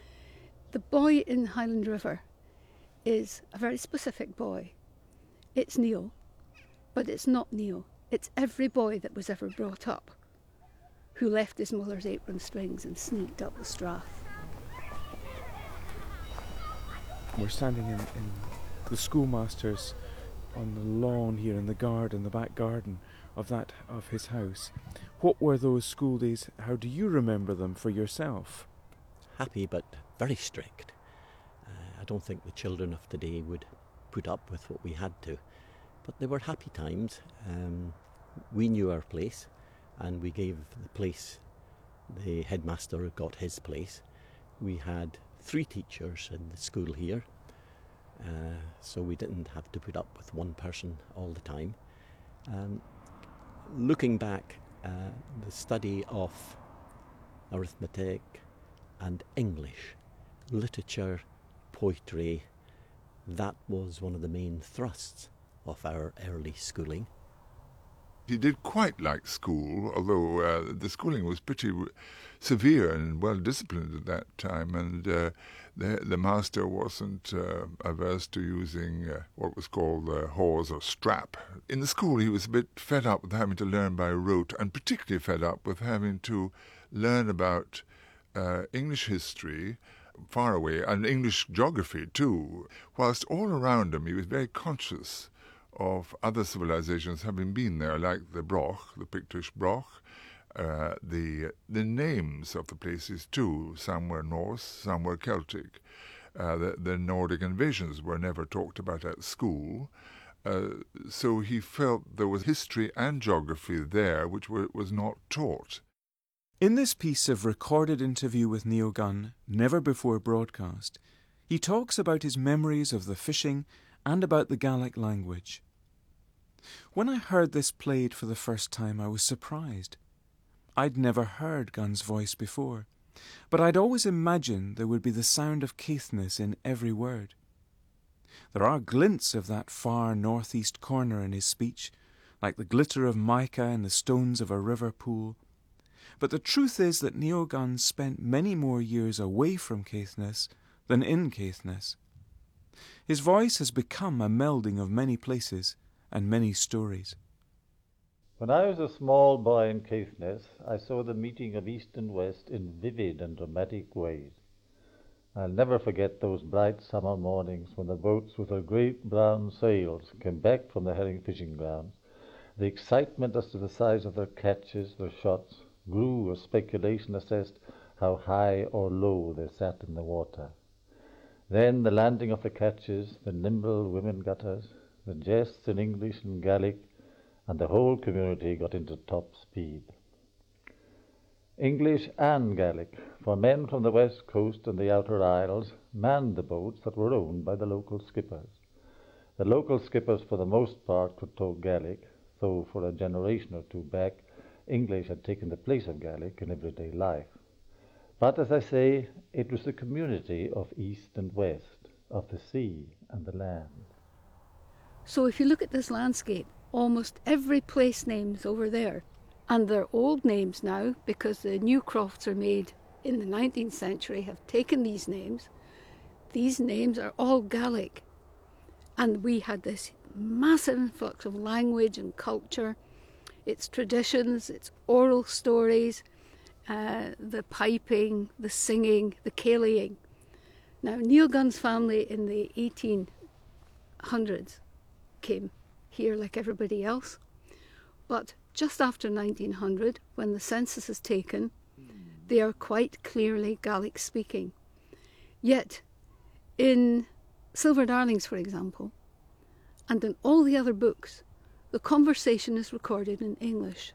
The boy in Highland River is a very specific boy. It's Neil, but it's not Neil. It's every boy that was ever brought up who left his mother's apron strings and sneaked up the strath. We're standing in, in the schoolmaster's on the lawn here in the garden, the back garden of that of his house. What were those school days? How do you remember them for yourself? Happy, but very strict. Uh, I don't think the children of today would put up with what we had to. But they were happy times. Um, we knew our place, and we gave the place, the headmaster got his place. We had three teachers in the school here. uh, so we didn't have to put up with one person all the time. Um, looking back, uh, the study of arithmetic and English, literature, poetry, that was one of the main thrusts of our early schooling. He did quite like school, although uh, the schooling was pretty severe and well disciplined at that time, and uh, the, the master wasn't uh, averse to using uh, what was called the hawse or strap. In the school he was a bit fed up with having to learn by rote, and particularly fed up with having to learn about uh, English history far away, and English geography too, whilst all around him he was very conscious of other civilizations having been there, like the Broch, the Pictish Broch, uh, the the names of the places too. Some were Norse, some were Celtic. Uh, the, the Nordic invasions were never talked about at school. Uh, so he felt there was history and geography there which were, was not taught. In this piece of recorded interview with Neil Gunn, never before broadcast, he talks about his memories of the fishing and about the Gaelic language. When I heard this played for the first time, I was surprised. I'd never heard Gunn's voice before, but I'd always imagined there would be the sound of Caithness in every word. There are glints of that far northeast corner in his speech, like the glitter of mica in the stones of a river pool. But the truth is that Neil Gunn spent many more years away from Caithness than in Caithness. His voice has become a melding of many places and many stories. When I was a small boy in Caithness, I saw the meeting of East and West in vivid and dramatic ways. I'll never forget those bright summer mornings when the boats with their great brown sails came back from the herring fishing grounds. The excitement as to the size of their catches, their shots, grew as speculation assessed how high or low they sat in the water. Then the landing of the catches, the nimble women gutters, the jests in English and Gaelic, and the whole community got into top speed. English and Gaelic, for men from the west coast and the outer isles, manned the boats that were owned by the local skippers. The local skippers for the most part could talk Gaelic, though for a generation or two back English had taken the place of Gaelic in everyday life. But as I say, it was the community of East and West, of the sea and the land. So if you look at this landscape, almost every place names over there, and they're old names now because the new crofts are made in the nineteenth century, have taken these names. These names are all Gaelic. And we had this massive influx of language and culture, its traditions, its oral stories, uh, the piping, the singing, the céilíing. Now, Neil Gunn's family in the eighteen hundreds came here like everybody else, but just after nineteen hundred, when the census is taken, they are quite clearly Gaelic speaking. Yet, in Silver Darlings, for example, and in all the other books, the conversation is recorded in English.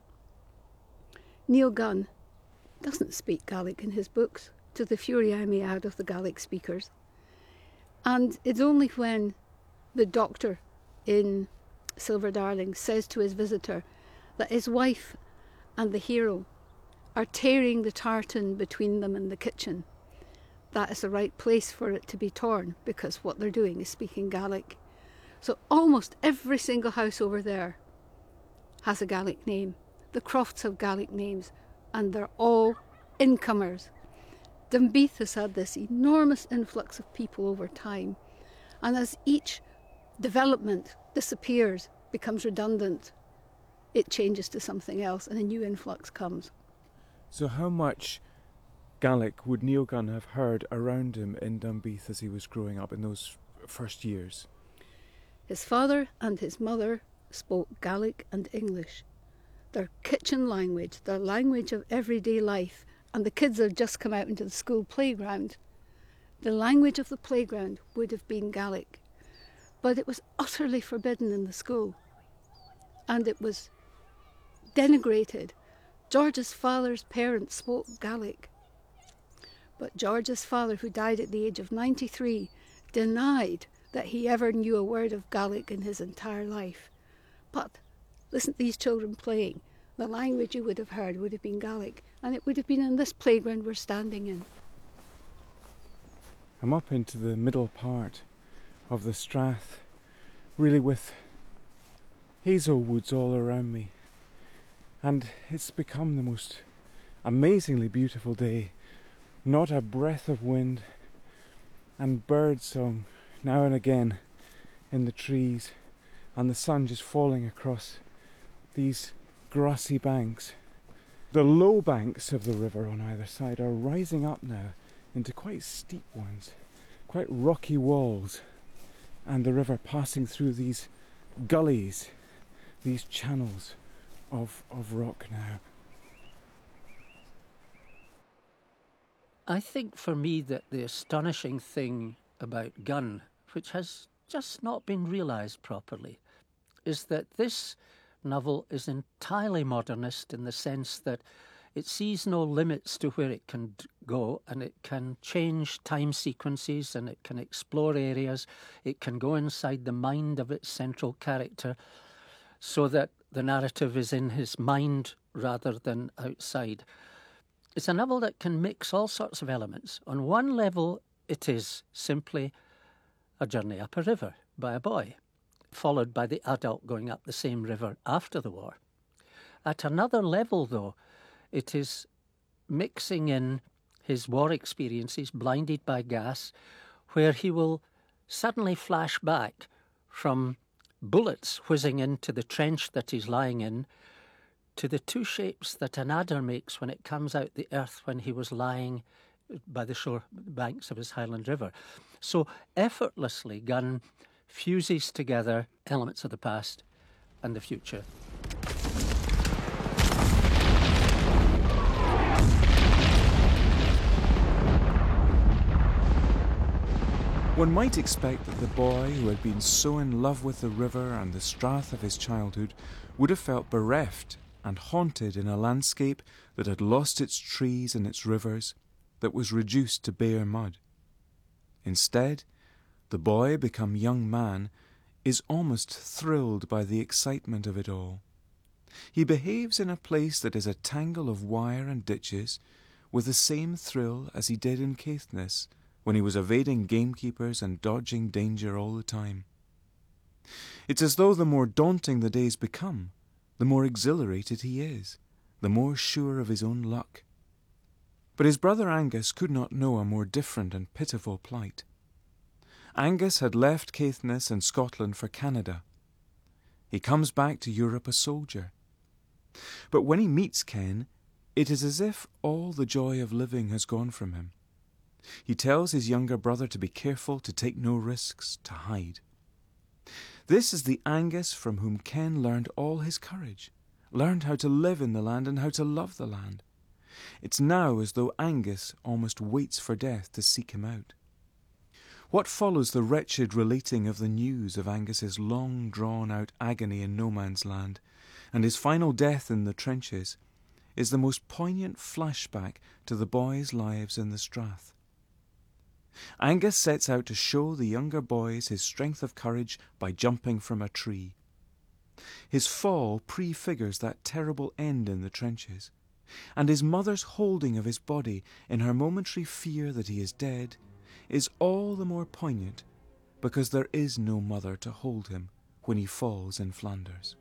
Neil Gunn doesn't speak Gaelic in his books, to the fury I may add of the Gaelic speakers. And it's only when the doctor in Silver Darling says to his visitor that his wife and the hero are tearing the tartan between them in the kitchen. That is the right place for it to be torn, because what they're doing is speaking Gaelic. So almost every single house over there has a Gaelic name. The crofts have Gaelic names, and they're all incomers. Dunbeath has had this enormous influx of people over time, and as each development disappears, becomes redundant, it changes to something else and a new influx comes. So how much Gaelic would Neil Gunn have heard around him in Dunbeath as he was growing up in those first years? His father and his mother spoke Gaelic and English. Their kitchen language, their language of everyday life, and the kids had just come out into the school playground. The language of the playground would have been Gaelic, but it was utterly forbidden in the school, and it was denigrated. George's father's parents spoke Gaelic, but George's father, who died at the age of ninety-three, denied that he ever knew a word of Gaelic in his entire life. But listen to these children playing. The language you would have heard would have been Gaelic, and it would have been in this playground we're standing in. I'm up into the middle part of the strath, really with hazel woods all around me. And it's become the most amazingly beautiful day. Not a breath of wind, and bird song now and again in the trees, and the sun just falling across these grassy banks. The low banks of the river on either side are rising up now into quite steep ones, quite rocky walls, and the river passing through these gullies, these channels of, of rock now. I think for me that the astonishing thing about Gun, which has just not been realised properly, is that this novel is entirely modernist in the sense that it sees no limits to where it can go, and it can change time sequences, and it can explore areas. It can go inside the mind of its central character so that the narrative is in his mind rather than outside. It's a novel that can mix all sorts of elements. On one level, it is simply a journey up a river by a boy, followed by the adult going up the same river after the war. At another level, though, it is mixing in his war experiences, blinded by gas, where he will suddenly flash back from bullets whizzing into the trench that he's lying in to the two shapes that an adder makes when it comes out the earth when he was lying by the shore banks of his Highland River. So effortlessly, Gun fuses together elements of the past and the future. One might expect that the boy who had been so in love with the river and the strath of his childhood would have felt bereft and haunted in a landscape that had lost its trees and its rivers, that was reduced to bare mud. Instead, the boy, become young man, is almost thrilled by the excitement of it all. He behaves in a place that is a tangle of wire and ditches with the same thrill as he did in Caithness, when he was evading gamekeepers and dodging danger all the time. It's as though the more daunting the days become, the more exhilarated he is, the more sure of his own luck. But his brother Angus could not know a more different and pitiful plight. Angus had left Caithness and Scotland for Canada. He comes back to Europe a soldier. But when he meets Ken, it is as if all the joy of living has gone from him. He tells his younger brother to be careful, to take no risks, to hide. This is the Angus from whom Ken learned all his courage, learned how to live in the land and how to love the land. It's now as though Angus almost waits for death to seek him out. What follows the wretched relating of the news of Angus's long drawn-out agony in no man's land and his final death in the trenches is the most poignant flashback to the boys' lives in the strath. Angus sets out to show the younger boys his strength of courage by jumping from a tree. His fall prefigures that terrible end in the trenches, and his mother's holding of his body in her momentary fear that he is dead is all the more poignant because there is no mother to hold him when he falls in Flanders.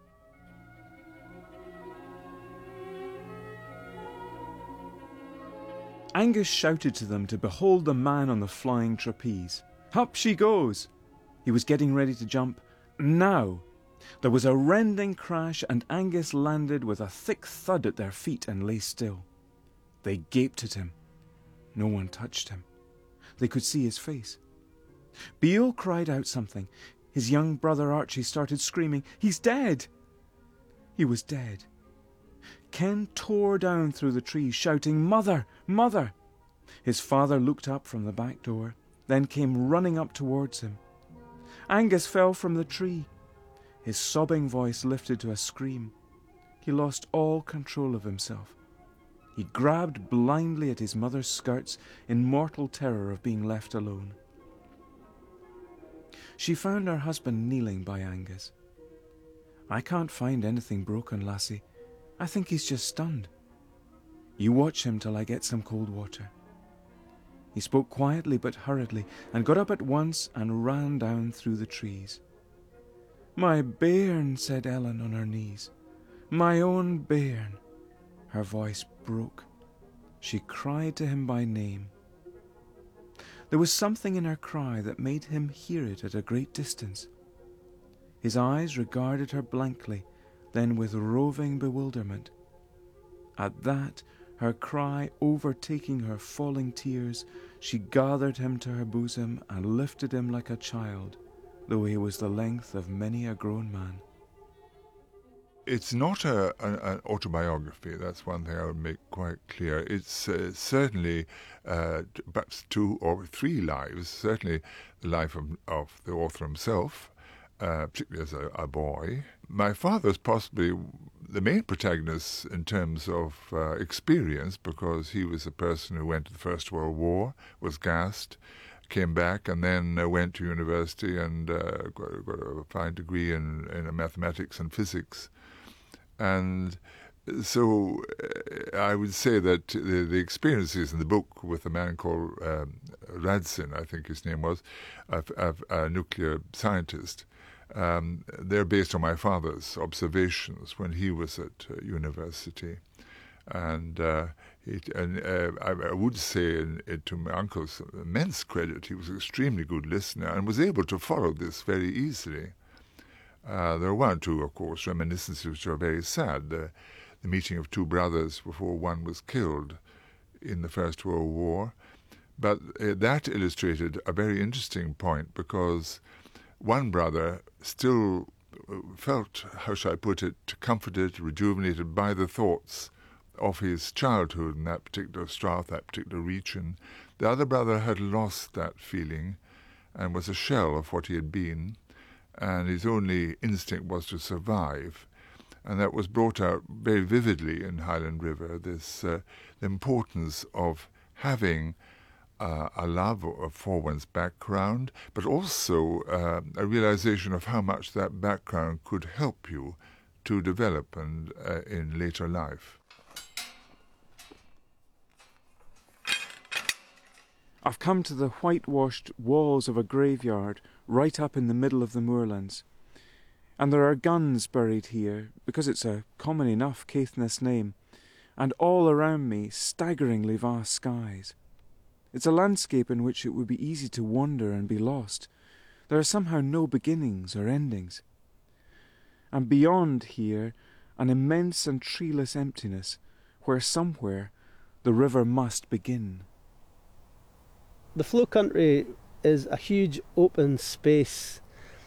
Angus shouted to them to behold the man on the flying trapeze. Up she goes! He was getting ready to jump. Now! There was a rending crash and Angus landed with a thick thud at their feet and lay still. They gaped at him. No one touched him. They could see his face. Beale cried out something. His young brother Archie started screaming, "He's dead!" He was dead. Ken tore down through the trees, shouting, "Mother! Mother!" His father looked up from the back door, then came running up towards him. Angus fell from the tree. His sobbing voice lifted to a scream. He lost all control of himself. He grabbed blindly at his mother's skirts in mortal terror of being left alone. she found her husband kneeling by Angus. "I can't find anything broken, lassie. I think he's just stunned. You watch him till I get some cold water." He spoke quietly but hurriedly, and got up at once and ran down through the trees. "My bairn," said Ellen on her knees. "My own bairn." Her voice broke. She cried to him by name. There was something in her cry that made him hear it at a great distance. His eyes regarded her blankly, then with roving bewilderment. At that, her cry overtaking her falling tears, she gathered him to her bosom and lifted him like a child, though he was the length of many a grown man. It's not a, a, an autobiography, that's one thing I would make quite clear. It's uh, certainly uh, perhaps two or three lives, certainly the life of, of the author himself, uh, particularly as a, a boy. My father's possibly the main protagonist in terms of uh, experience, because he was a person who went to the First World War, was gassed, came back, and then uh, went to university and uh, got, got a fine degree in, in mathematics and physics. And so uh, I would say that the, the experiences in the book with a man called um, Radzin, I think his name was, a, a, a nuclear scientist, Um, they're based on my father's observations when he was at uh, university. And, uh, it, and uh, I, I would say, in, in, to my uncle's immense credit, he was an extremely good listener and was able to follow this very easily. Uh, there are one or two, of course, reminiscences which are very sad. Uh, the meeting of two brothers before one was killed in the First World War. But uh, that illustrated a very interesting point, because one brother still felt, how shall I put it, comforted, rejuvenated by the thoughts of his childhood in that particular Strath, that particular region. The other brother had lost that feeling and was a shell of what he had been, and his only instinct was to survive. And that was brought out very vividly in Highland River, this uh, the importance of having Uh, a love for one's background, but also uh, a realization of how much that background could help you to develop and uh, in later life. I've come to the whitewashed walls of a graveyard right up in the middle of the moorlands. And there are guns buried here, because it's a common enough Caithness name, and all around me staggeringly vast skies. It's a landscape in which it would be easy to wander and be lost. There are somehow no beginnings or endings. And beyond here, an immense and treeless emptiness, where somewhere the river must begin. The flow country is a huge open space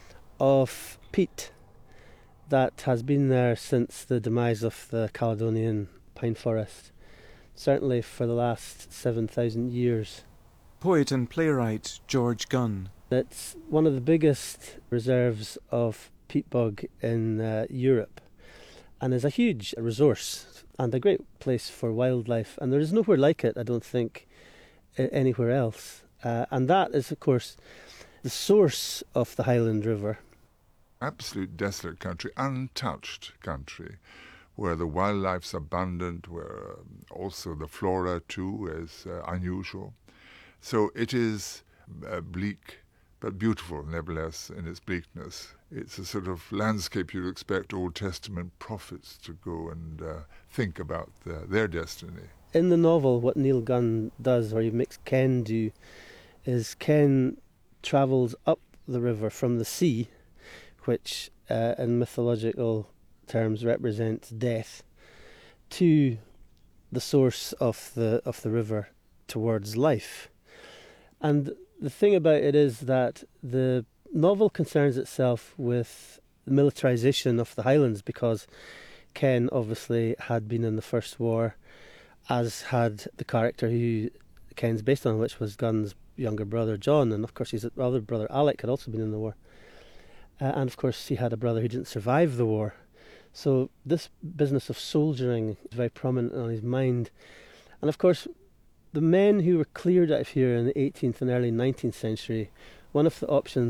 of peat that has been there since the demise of the Caledonian pine forest. Certainly for the last seven thousand years. Poet and playwright George Gunn. It's one of the biggest reserves of peatbog in uh, Europe, and is a huge resource and a great place for wildlife. And there is nowhere like it, I don't think, anywhere else. Uh, and that is, of course, the source of the Highland River. Absolute desolate country, untouched country, where the wildlife's abundant, where um, also the flora too is uh, unusual. So it is uh, bleak, but beautiful nevertheless in its bleakness. It's a sort of landscape you'd expect Old Testament prophets to go and uh, think about the, their destiny. In the novel, what Neil Gunn does, or he makes Ken do, is Ken travels up the river from the sea, which uh, in mythological terms represents death, to the source of the of the river towards life. And the thing about it is that the novel concerns itself with the militarisation of the Highlands, because Ken obviously had been in the First War, as had the character who Ken's based on, which was Gunn's younger brother John, and of course his other brother Alec had also been in the war. Uh, and of course he had a brother who didn't survive the war. So this business of soldiering is very prominent on his mind. And of course, the men who were cleared out of here in the eighteenth and early nineteenth century, one of the options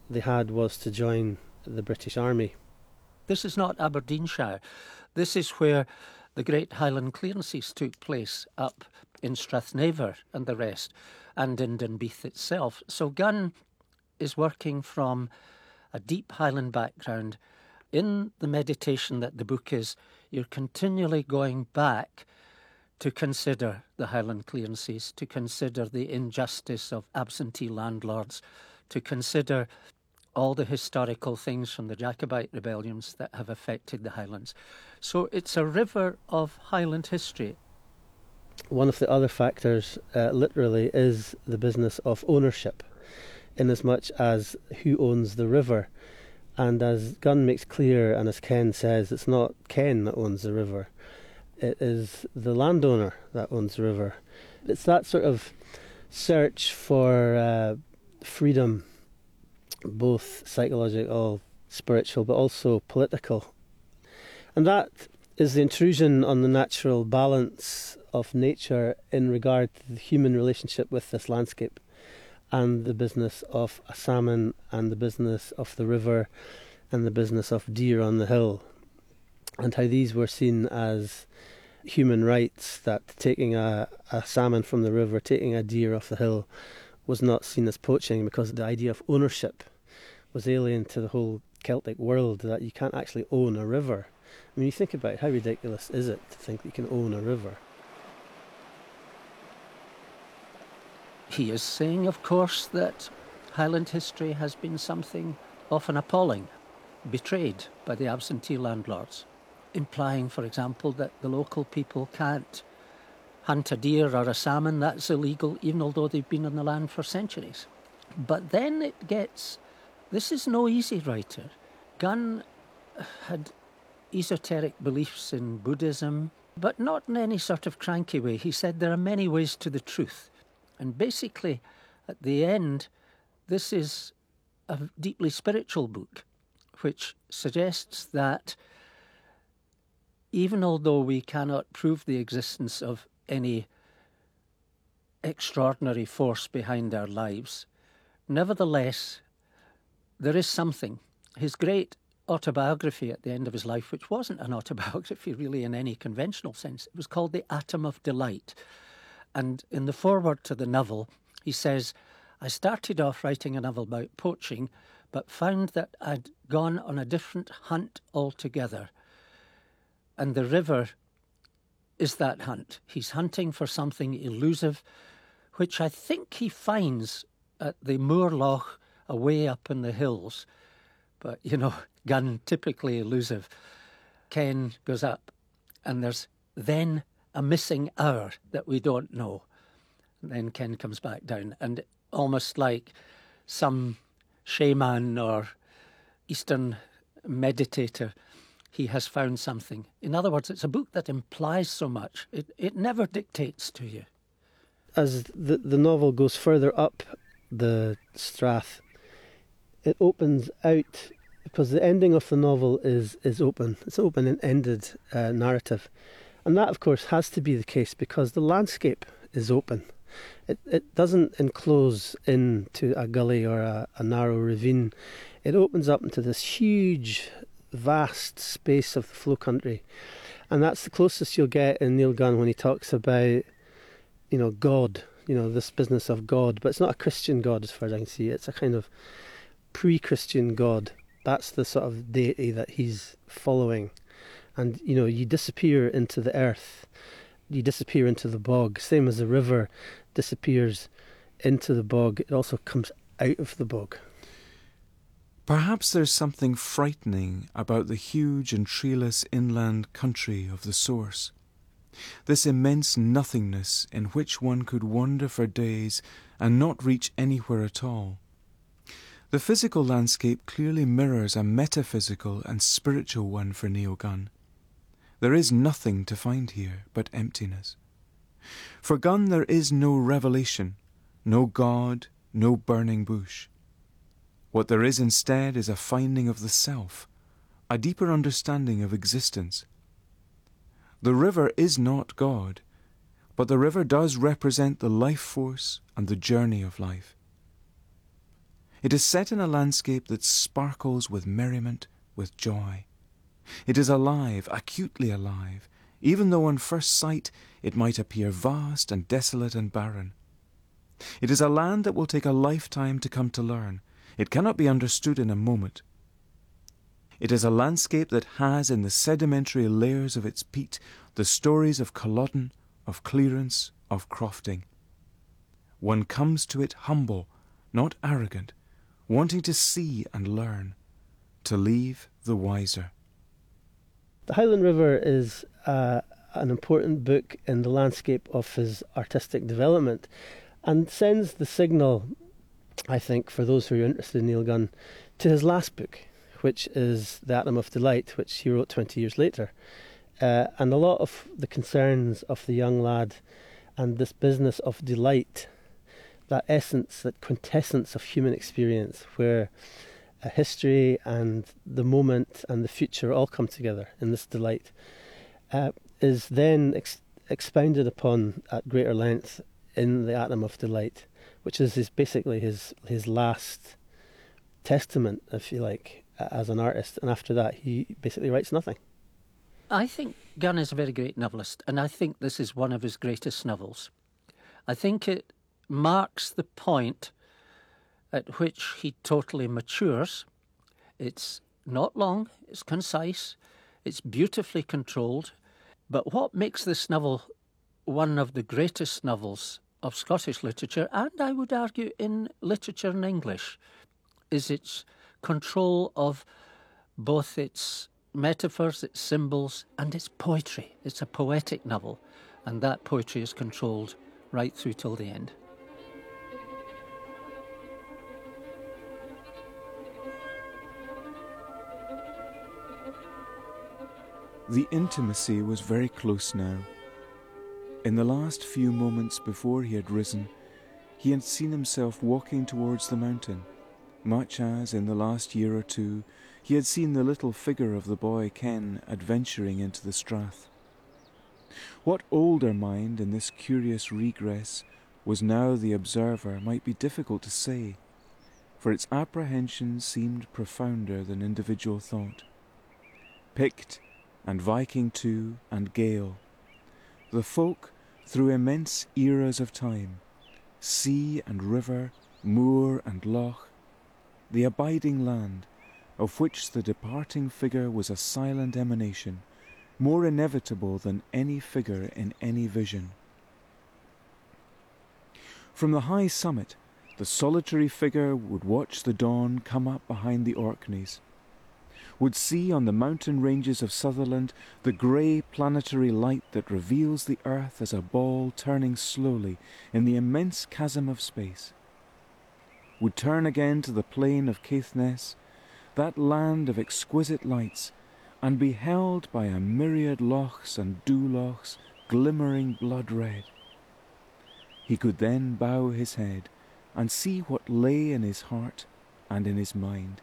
they had was to join the British Army. This is not Aberdeenshire. This is where the great Highland clearances took place, up in Strathnaver and the rest, and in Dunbeath itself. So Gunn is working from a deep Highland background. In the meditation that the book is, you're continually going back to consider the Highland clearances, to consider the injustice of absentee landlords, to consider all the historical things from the Jacobite rebellions that have affected the Highlands. So it's a river of Highland history. One of the other factors, uh, literally, is the business of ownership, inasmuch as who owns the river. And as Gunn makes clear, and as Ken says, it's not Ken that owns the river. It is the landowner that owns the river. It's that sort of search for uh, freedom, both psychological, spiritual, but also political. And that is the intrusion on the natural balance of nature in regard to the human relationship with this landscape, and the business of a salmon, and the business of the river, and the business of deer on the hill, and how these were seen as human rights, that taking a, a salmon from the river, taking a deer off the hill, was not seen as poaching, because the idea of ownership was alien to the whole Celtic world, that you can't actually own a river. I mean, you think about it, how ridiculous is it to think that you can own a river? He is saying, of course, that Highland history has been something often appalling, betrayed by the absentee landlords, implying, for example, that the local people can't hunt a deer or a salmon. That's illegal, even although they've been on the land for centuries. But then it gets... This is no easy writer. Gunn had esoteric beliefs in Buddhism, but not in any sort of cranky way. He said there are many ways to the truth. And basically, at the end, this is a deeply spiritual book, which suggests that even although we cannot prove the existence of any extraordinary force behind our lives, nevertheless, there is something. His great autobiography at the end of his life, which wasn't an autobiography really in any conventional sense, it was called The Atom of Delight. And in the foreword to the novel, he says, I started off writing a novel about poaching, but found that I'd gone on a different hunt altogether. And the river is that hunt. He's hunting for something elusive, which I think he finds at the Moorloch away up in the hills. But, you know, Gunn, typically elusive. Ken goes up, and there's then a missing hour that we don't know. And then Ken comes back down, and almost like some shaman or Eastern meditator, he has found something. In other words, it's a book that implies so much. It it never dictates to you. As the, the novel goes further up the strath, it opens out, because the ending of the novel is, is open. It's an open and ended uh, narrative. And that, of course, has to be the case because the landscape is open. It it doesn't enclose into a gully or a, a narrow ravine. It opens up into this huge, vast space of the flow country. And that's the closest you'll get in Neil Gunn when he talks about, you know, God, you know, this business of God. But it's not a Christian God as far as I can see. It's a kind of pre-Christian God. That's the sort of deity that he's following. And, you know, you disappear into the earth, you disappear into the bog, same as the river disappears into the bog, it also comes out of the bog. Perhaps there's something frightening about the huge and treeless inland country of the source. This immense nothingness in which one could wander for days and not reach anywhere at all. The physical landscape clearly mirrors a metaphysical and spiritual one for Neil Gunn. There is nothing to find here but emptiness. For Gunn there is no revelation, no God, no burning bush. What there is instead is a finding of the self, a deeper understanding of existence. The river is not God, but the river does represent the life force and the journey of life. It is set in a landscape that sparkles with merriment, with joy. It is alive, acutely alive, even though on first sight it might appear vast and desolate and barren. It is a land that will take a lifetime to come to learn. It cannot be understood in a moment. It is a landscape that has in the sedimentary layers of its peat the stories of Culloden, of Clearance, of Crofting. One comes to it humble, not arrogant, wanting to see and learn, to leave the wiser. The Highland River is uh, an important book in the landscape of his artistic development, and sends the signal, I think, for those who are interested in Neil Gunn, to his last book, which is The Atom of Delight, which he wrote twenty years later. Uh, and a lot of the concerns of the young lad and this business of delight, that essence, that quintessence of human experience, where a history and the moment and the future all come together in this delight, uh, is then ex- expounded upon at greater length in The Atom of Delight, which is his, basically his his last testament, if you like, as an artist. And after that, he basically writes nothing. I think Gunn is a very great novelist, and I think this is one of his greatest novels. I think it marks the point at which he totally matures. It's not long, it's concise, it's beautifully controlled, but what makes this novel one of the greatest novels of Scottish literature, and I would argue in literature in English, is its control of both its metaphors, its symbols, and its poetry. It's a poetic novel, and that poetry is controlled right through till the end. The intimacy was very close now. In the last few moments before he had risen, he had seen himself walking towards the mountain, much as, in the last year or two, he had seen the little figure of the boy Ken adventuring into the strath. What older mind in this curious regress was now the observer might be difficult to say, for its apprehension seemed profounder than individual thought. Pict and Viking too, and Gael, the folk through immense eras of time, sea and river, moor and loch, the abiding land, of which the departing figure was a silent emanation, more inevitable than any figure in any vision. From the high summit, the solitary figure would watch the dawn come up behind the Orkneys, would see on the mountain ranges of Sutherland the grey planetary light that reveals the earth as a ball turning slowly in the immense chasm of space, would turn again to the plain of Caithness, that land of exquisite lights, and be held by a myriad lochs and dewlochs glimmering blood red. He could then bow his head and see what lay in his heart and in his mind.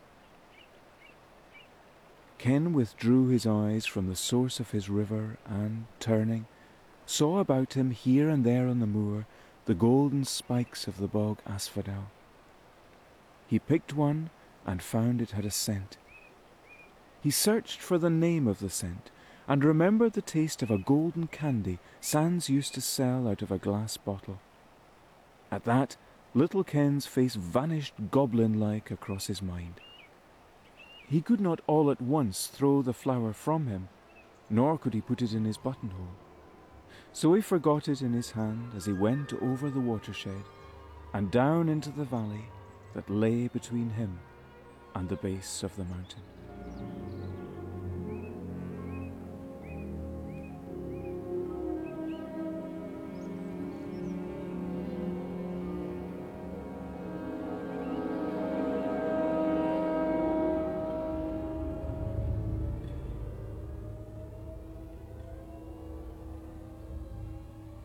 Ken withdrew his eyes from the source of his river and, turning, saw about him here and there on the moor the golden spikes of the bog asphodel. He picked one and found it had a scent. He searched for the name of the scent and remembered the taste of a golden candy Sans used to sell out of a glass bottle. At that, little Ken's face vanished goblin-like across his mind. He could not all at once throw the flower from him, nor could he put it in his buttonhole. So he forgot it in his hand as he went over the watershed and down into the valley that lay between him and the base of the mountain.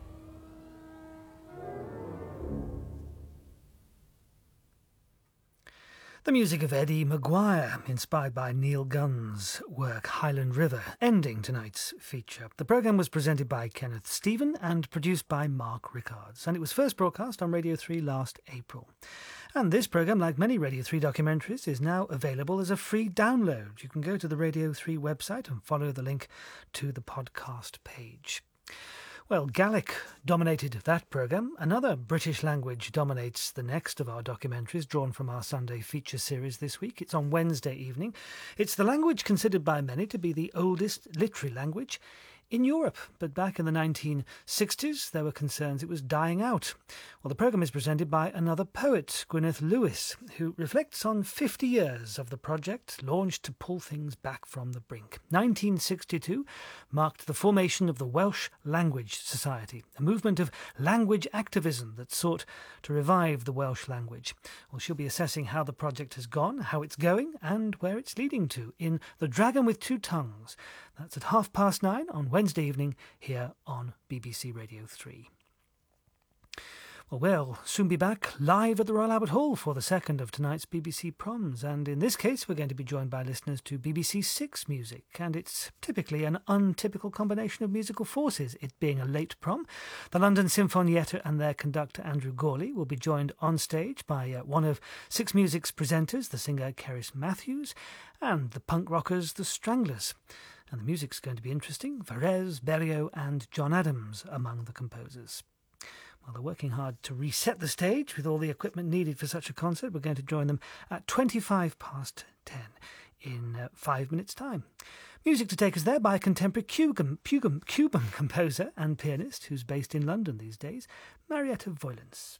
The The music of Eddie Maguire, inspired by Neil Gunn's work Highland River, ending tonight's feature. The programme was presented by Kenneth Stephen and produced by Mark Rickards, and it was first broadcast on Radio three last April. And this programme, like many Radio three documentaries, is now available as a free download. You can go to the Radio three website and follow the link to the podcast page. Well, Gaelic dominated that programme. Another British language dominates the next of our documentaries drawn from our Sunday feature series this week. It's on Wednesday evening. It's the language considered by many to be the oldest literary language in Europe, but back in the nineteen sixties there were concerns it was dying out. Well, the programme is presented by another poet, Gwyneth Lewis, who reflects on fifty years of the project launched to pull things back from the brink. nineteen sixty-two marked the formation of the Welsh Language Society, a movement of language activism that sought to revive the Welsh language. Well, she'll be assessing how the project has gone, how it's going, and where it's leading to in The Dragon with Two Tongues. That's at half past nine on Wednesday evening here on B B C Radio three. Well, we'll soon be back live at the Royal Albert Hall for the second of tonight's B B C Proms, and in this case we're going to be joined by listeners to B B C Six music, and it's typically an untypical combination of musical forces, it being a late prom. The London Sinfonietta and their conductor Andrew Gawley will be joined on stage by uh, one of Six Music's presenters, the singer Cerys Matthews, and the punk rockers The Stranglers. And the music's going to be interesting. Varese, Berio and John Adams among the composers. Well, they're working hard to reset the stage with all the equipment needed for such a concert. We're going to join them at twenty-five past ten in uh, five minutes' time. Music to take us there by a contemporary Cuban, Cuban, Cuban composer and pianist who's based in London these days, Marietta Voilens.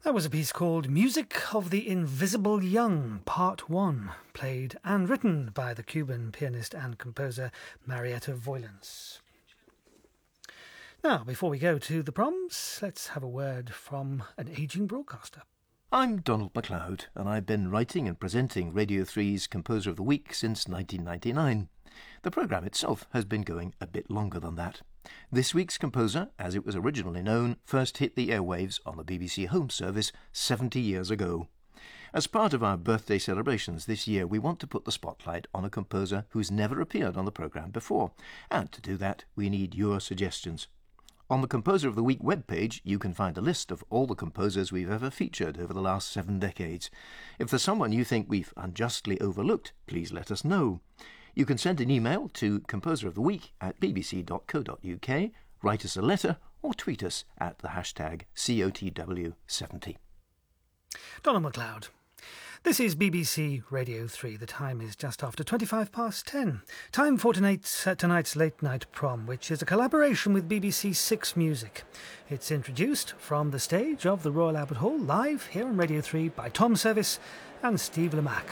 That was a piece called Music of the Invisible Young, Part one, played and written by the Cuban pianist and composer Marietta Voylens. Now, before we go to the proms, let's have a word from an ageing broadcaster. I'm Donald MacLeod, and I've been writing and presenting Radio three's Composer of the Week since nineteen ninety-nine. The programme itself has been going a bit longer than that. This week's composer, as it was originally known, first hit the airwaves on the B B C Home Service seventy years ago. As part of our birthday celebrations this year, we want to put the spotlight on a composer who's never appeared on the programme before, and to do that, we need your suggestions. On the Composer of the Week webpage, you can find a list of all the composers we've ever featured over the last seven decades. If there's someone you think we've unjustly overlooked, please let us know. You can send an email to composeroftheweek at b b c dot co dot u k, write us a letter, or tweet us at the hashtag C O T W seventy. Donald MacLeod. This is B B C Radio three. The time is just after twenty-five past ten. Time for tonight's, uh, tonight's Late Night Prom, which is a collaboration with B B C Six Music. It's introduced from the stage of the Royal Albert Hall, live here on Radio three by Tom Service and Steve Lamacq.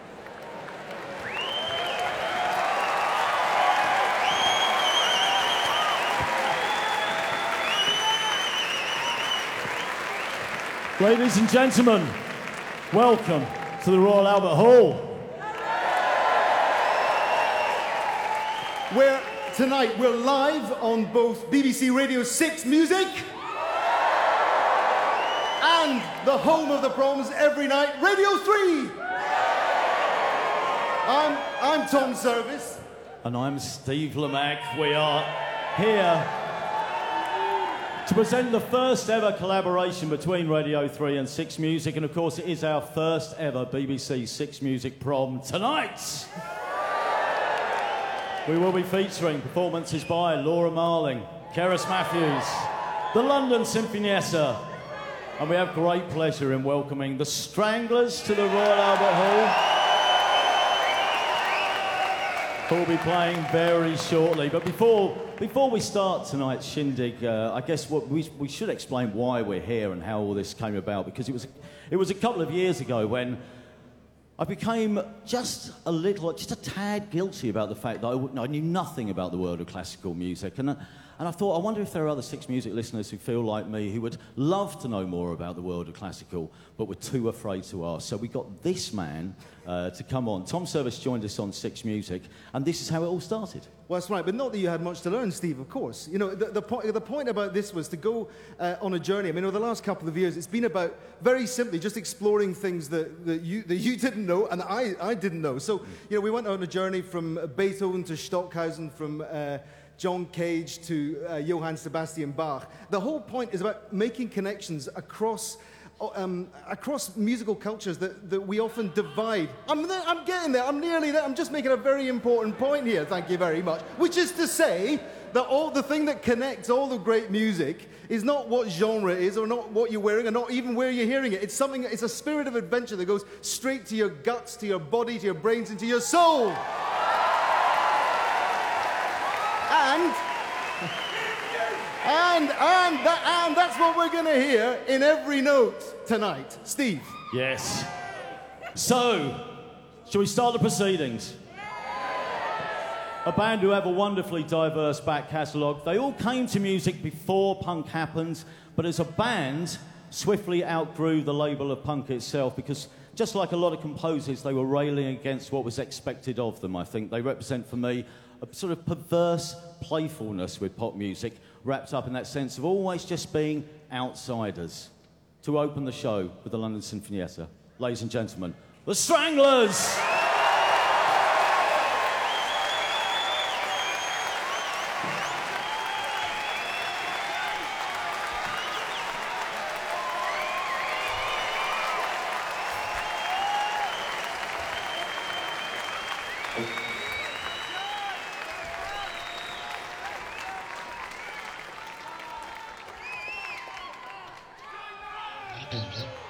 Ladies and gentlemen, welcome to the Royal Albert Hall. Where tonight we're live on both B B C Radio six Music and the home of the proms every night, Radio three. I'm, I'm Tom Service. And I'm Steve Lamacq. We are here to present the first ever collaboration between Radio three and Six Music, and of course it is our first ever B B C Six Music prom tonight. We will be featuring performances by Laura Marling, Cerys Matthews, the London Sinfonietta, and we have great pleasure in welcoming the Stranglers to the Royal Albert Hall, who will be playing very shortly. But before before we start tonight's shindig, uh, I guess what we we should explain why we're here and how all this came about, because it was it was a couple of years ago when I became just a little, just a tad guilty about the fact that I, I knew nothing about the world of classical music, and. Uh, And I thought, I wonder if there are other Six Music listeners who feel like me, who would love to know more about the world of classical, but were too afraid to ask. So we got this man uh, to come on. Tom Service joined us on Six Music, and this is how it all started. Well, that's right, but not that you had much to learn, Steve, of course. You know, the, the, point, the point about this was to go uh, on a journey. I mean, over the last couple of years, it's been about, very simply, just exploring things that, that, you, that you didn't know and I, I didn't know. So, you know, we went on a journey from Beethoven to Stockhausen, from Uh, John Cage to uh, Johann Sebastian Bach. The whole point is about making connections across um, across musical cultures that, that we often divide. I'm, there, I'm getting there, I'm nearly there. I'm just making a very important point here, thank you very much, which is to say that all the thing that connects all the great music is not what genre it is, or not what you're wearing, or not even where you're hearing it. It's something, it's a spirit of adventure that goes straight to your guts, to your body, to your brains, and to your soul. And, and, and, that, and that's what we're going to hear in every note tonight. Steve. Yes. So, shall we start the proceedings? A band who have a wonderfully diverse back catalogue. They all came to music before punk happened, but as a band, swiftly outgrew the label of punk itself, because just like a lot of composers, they were railing against what was expected of them, I think. They represent, for me, a sort of perverse playfulness with pop music, wrapped up in that sense of always just being outsiders. To open the show with the London Sinfonietta, ladies and gentlemen, the Stranglers! Thank you.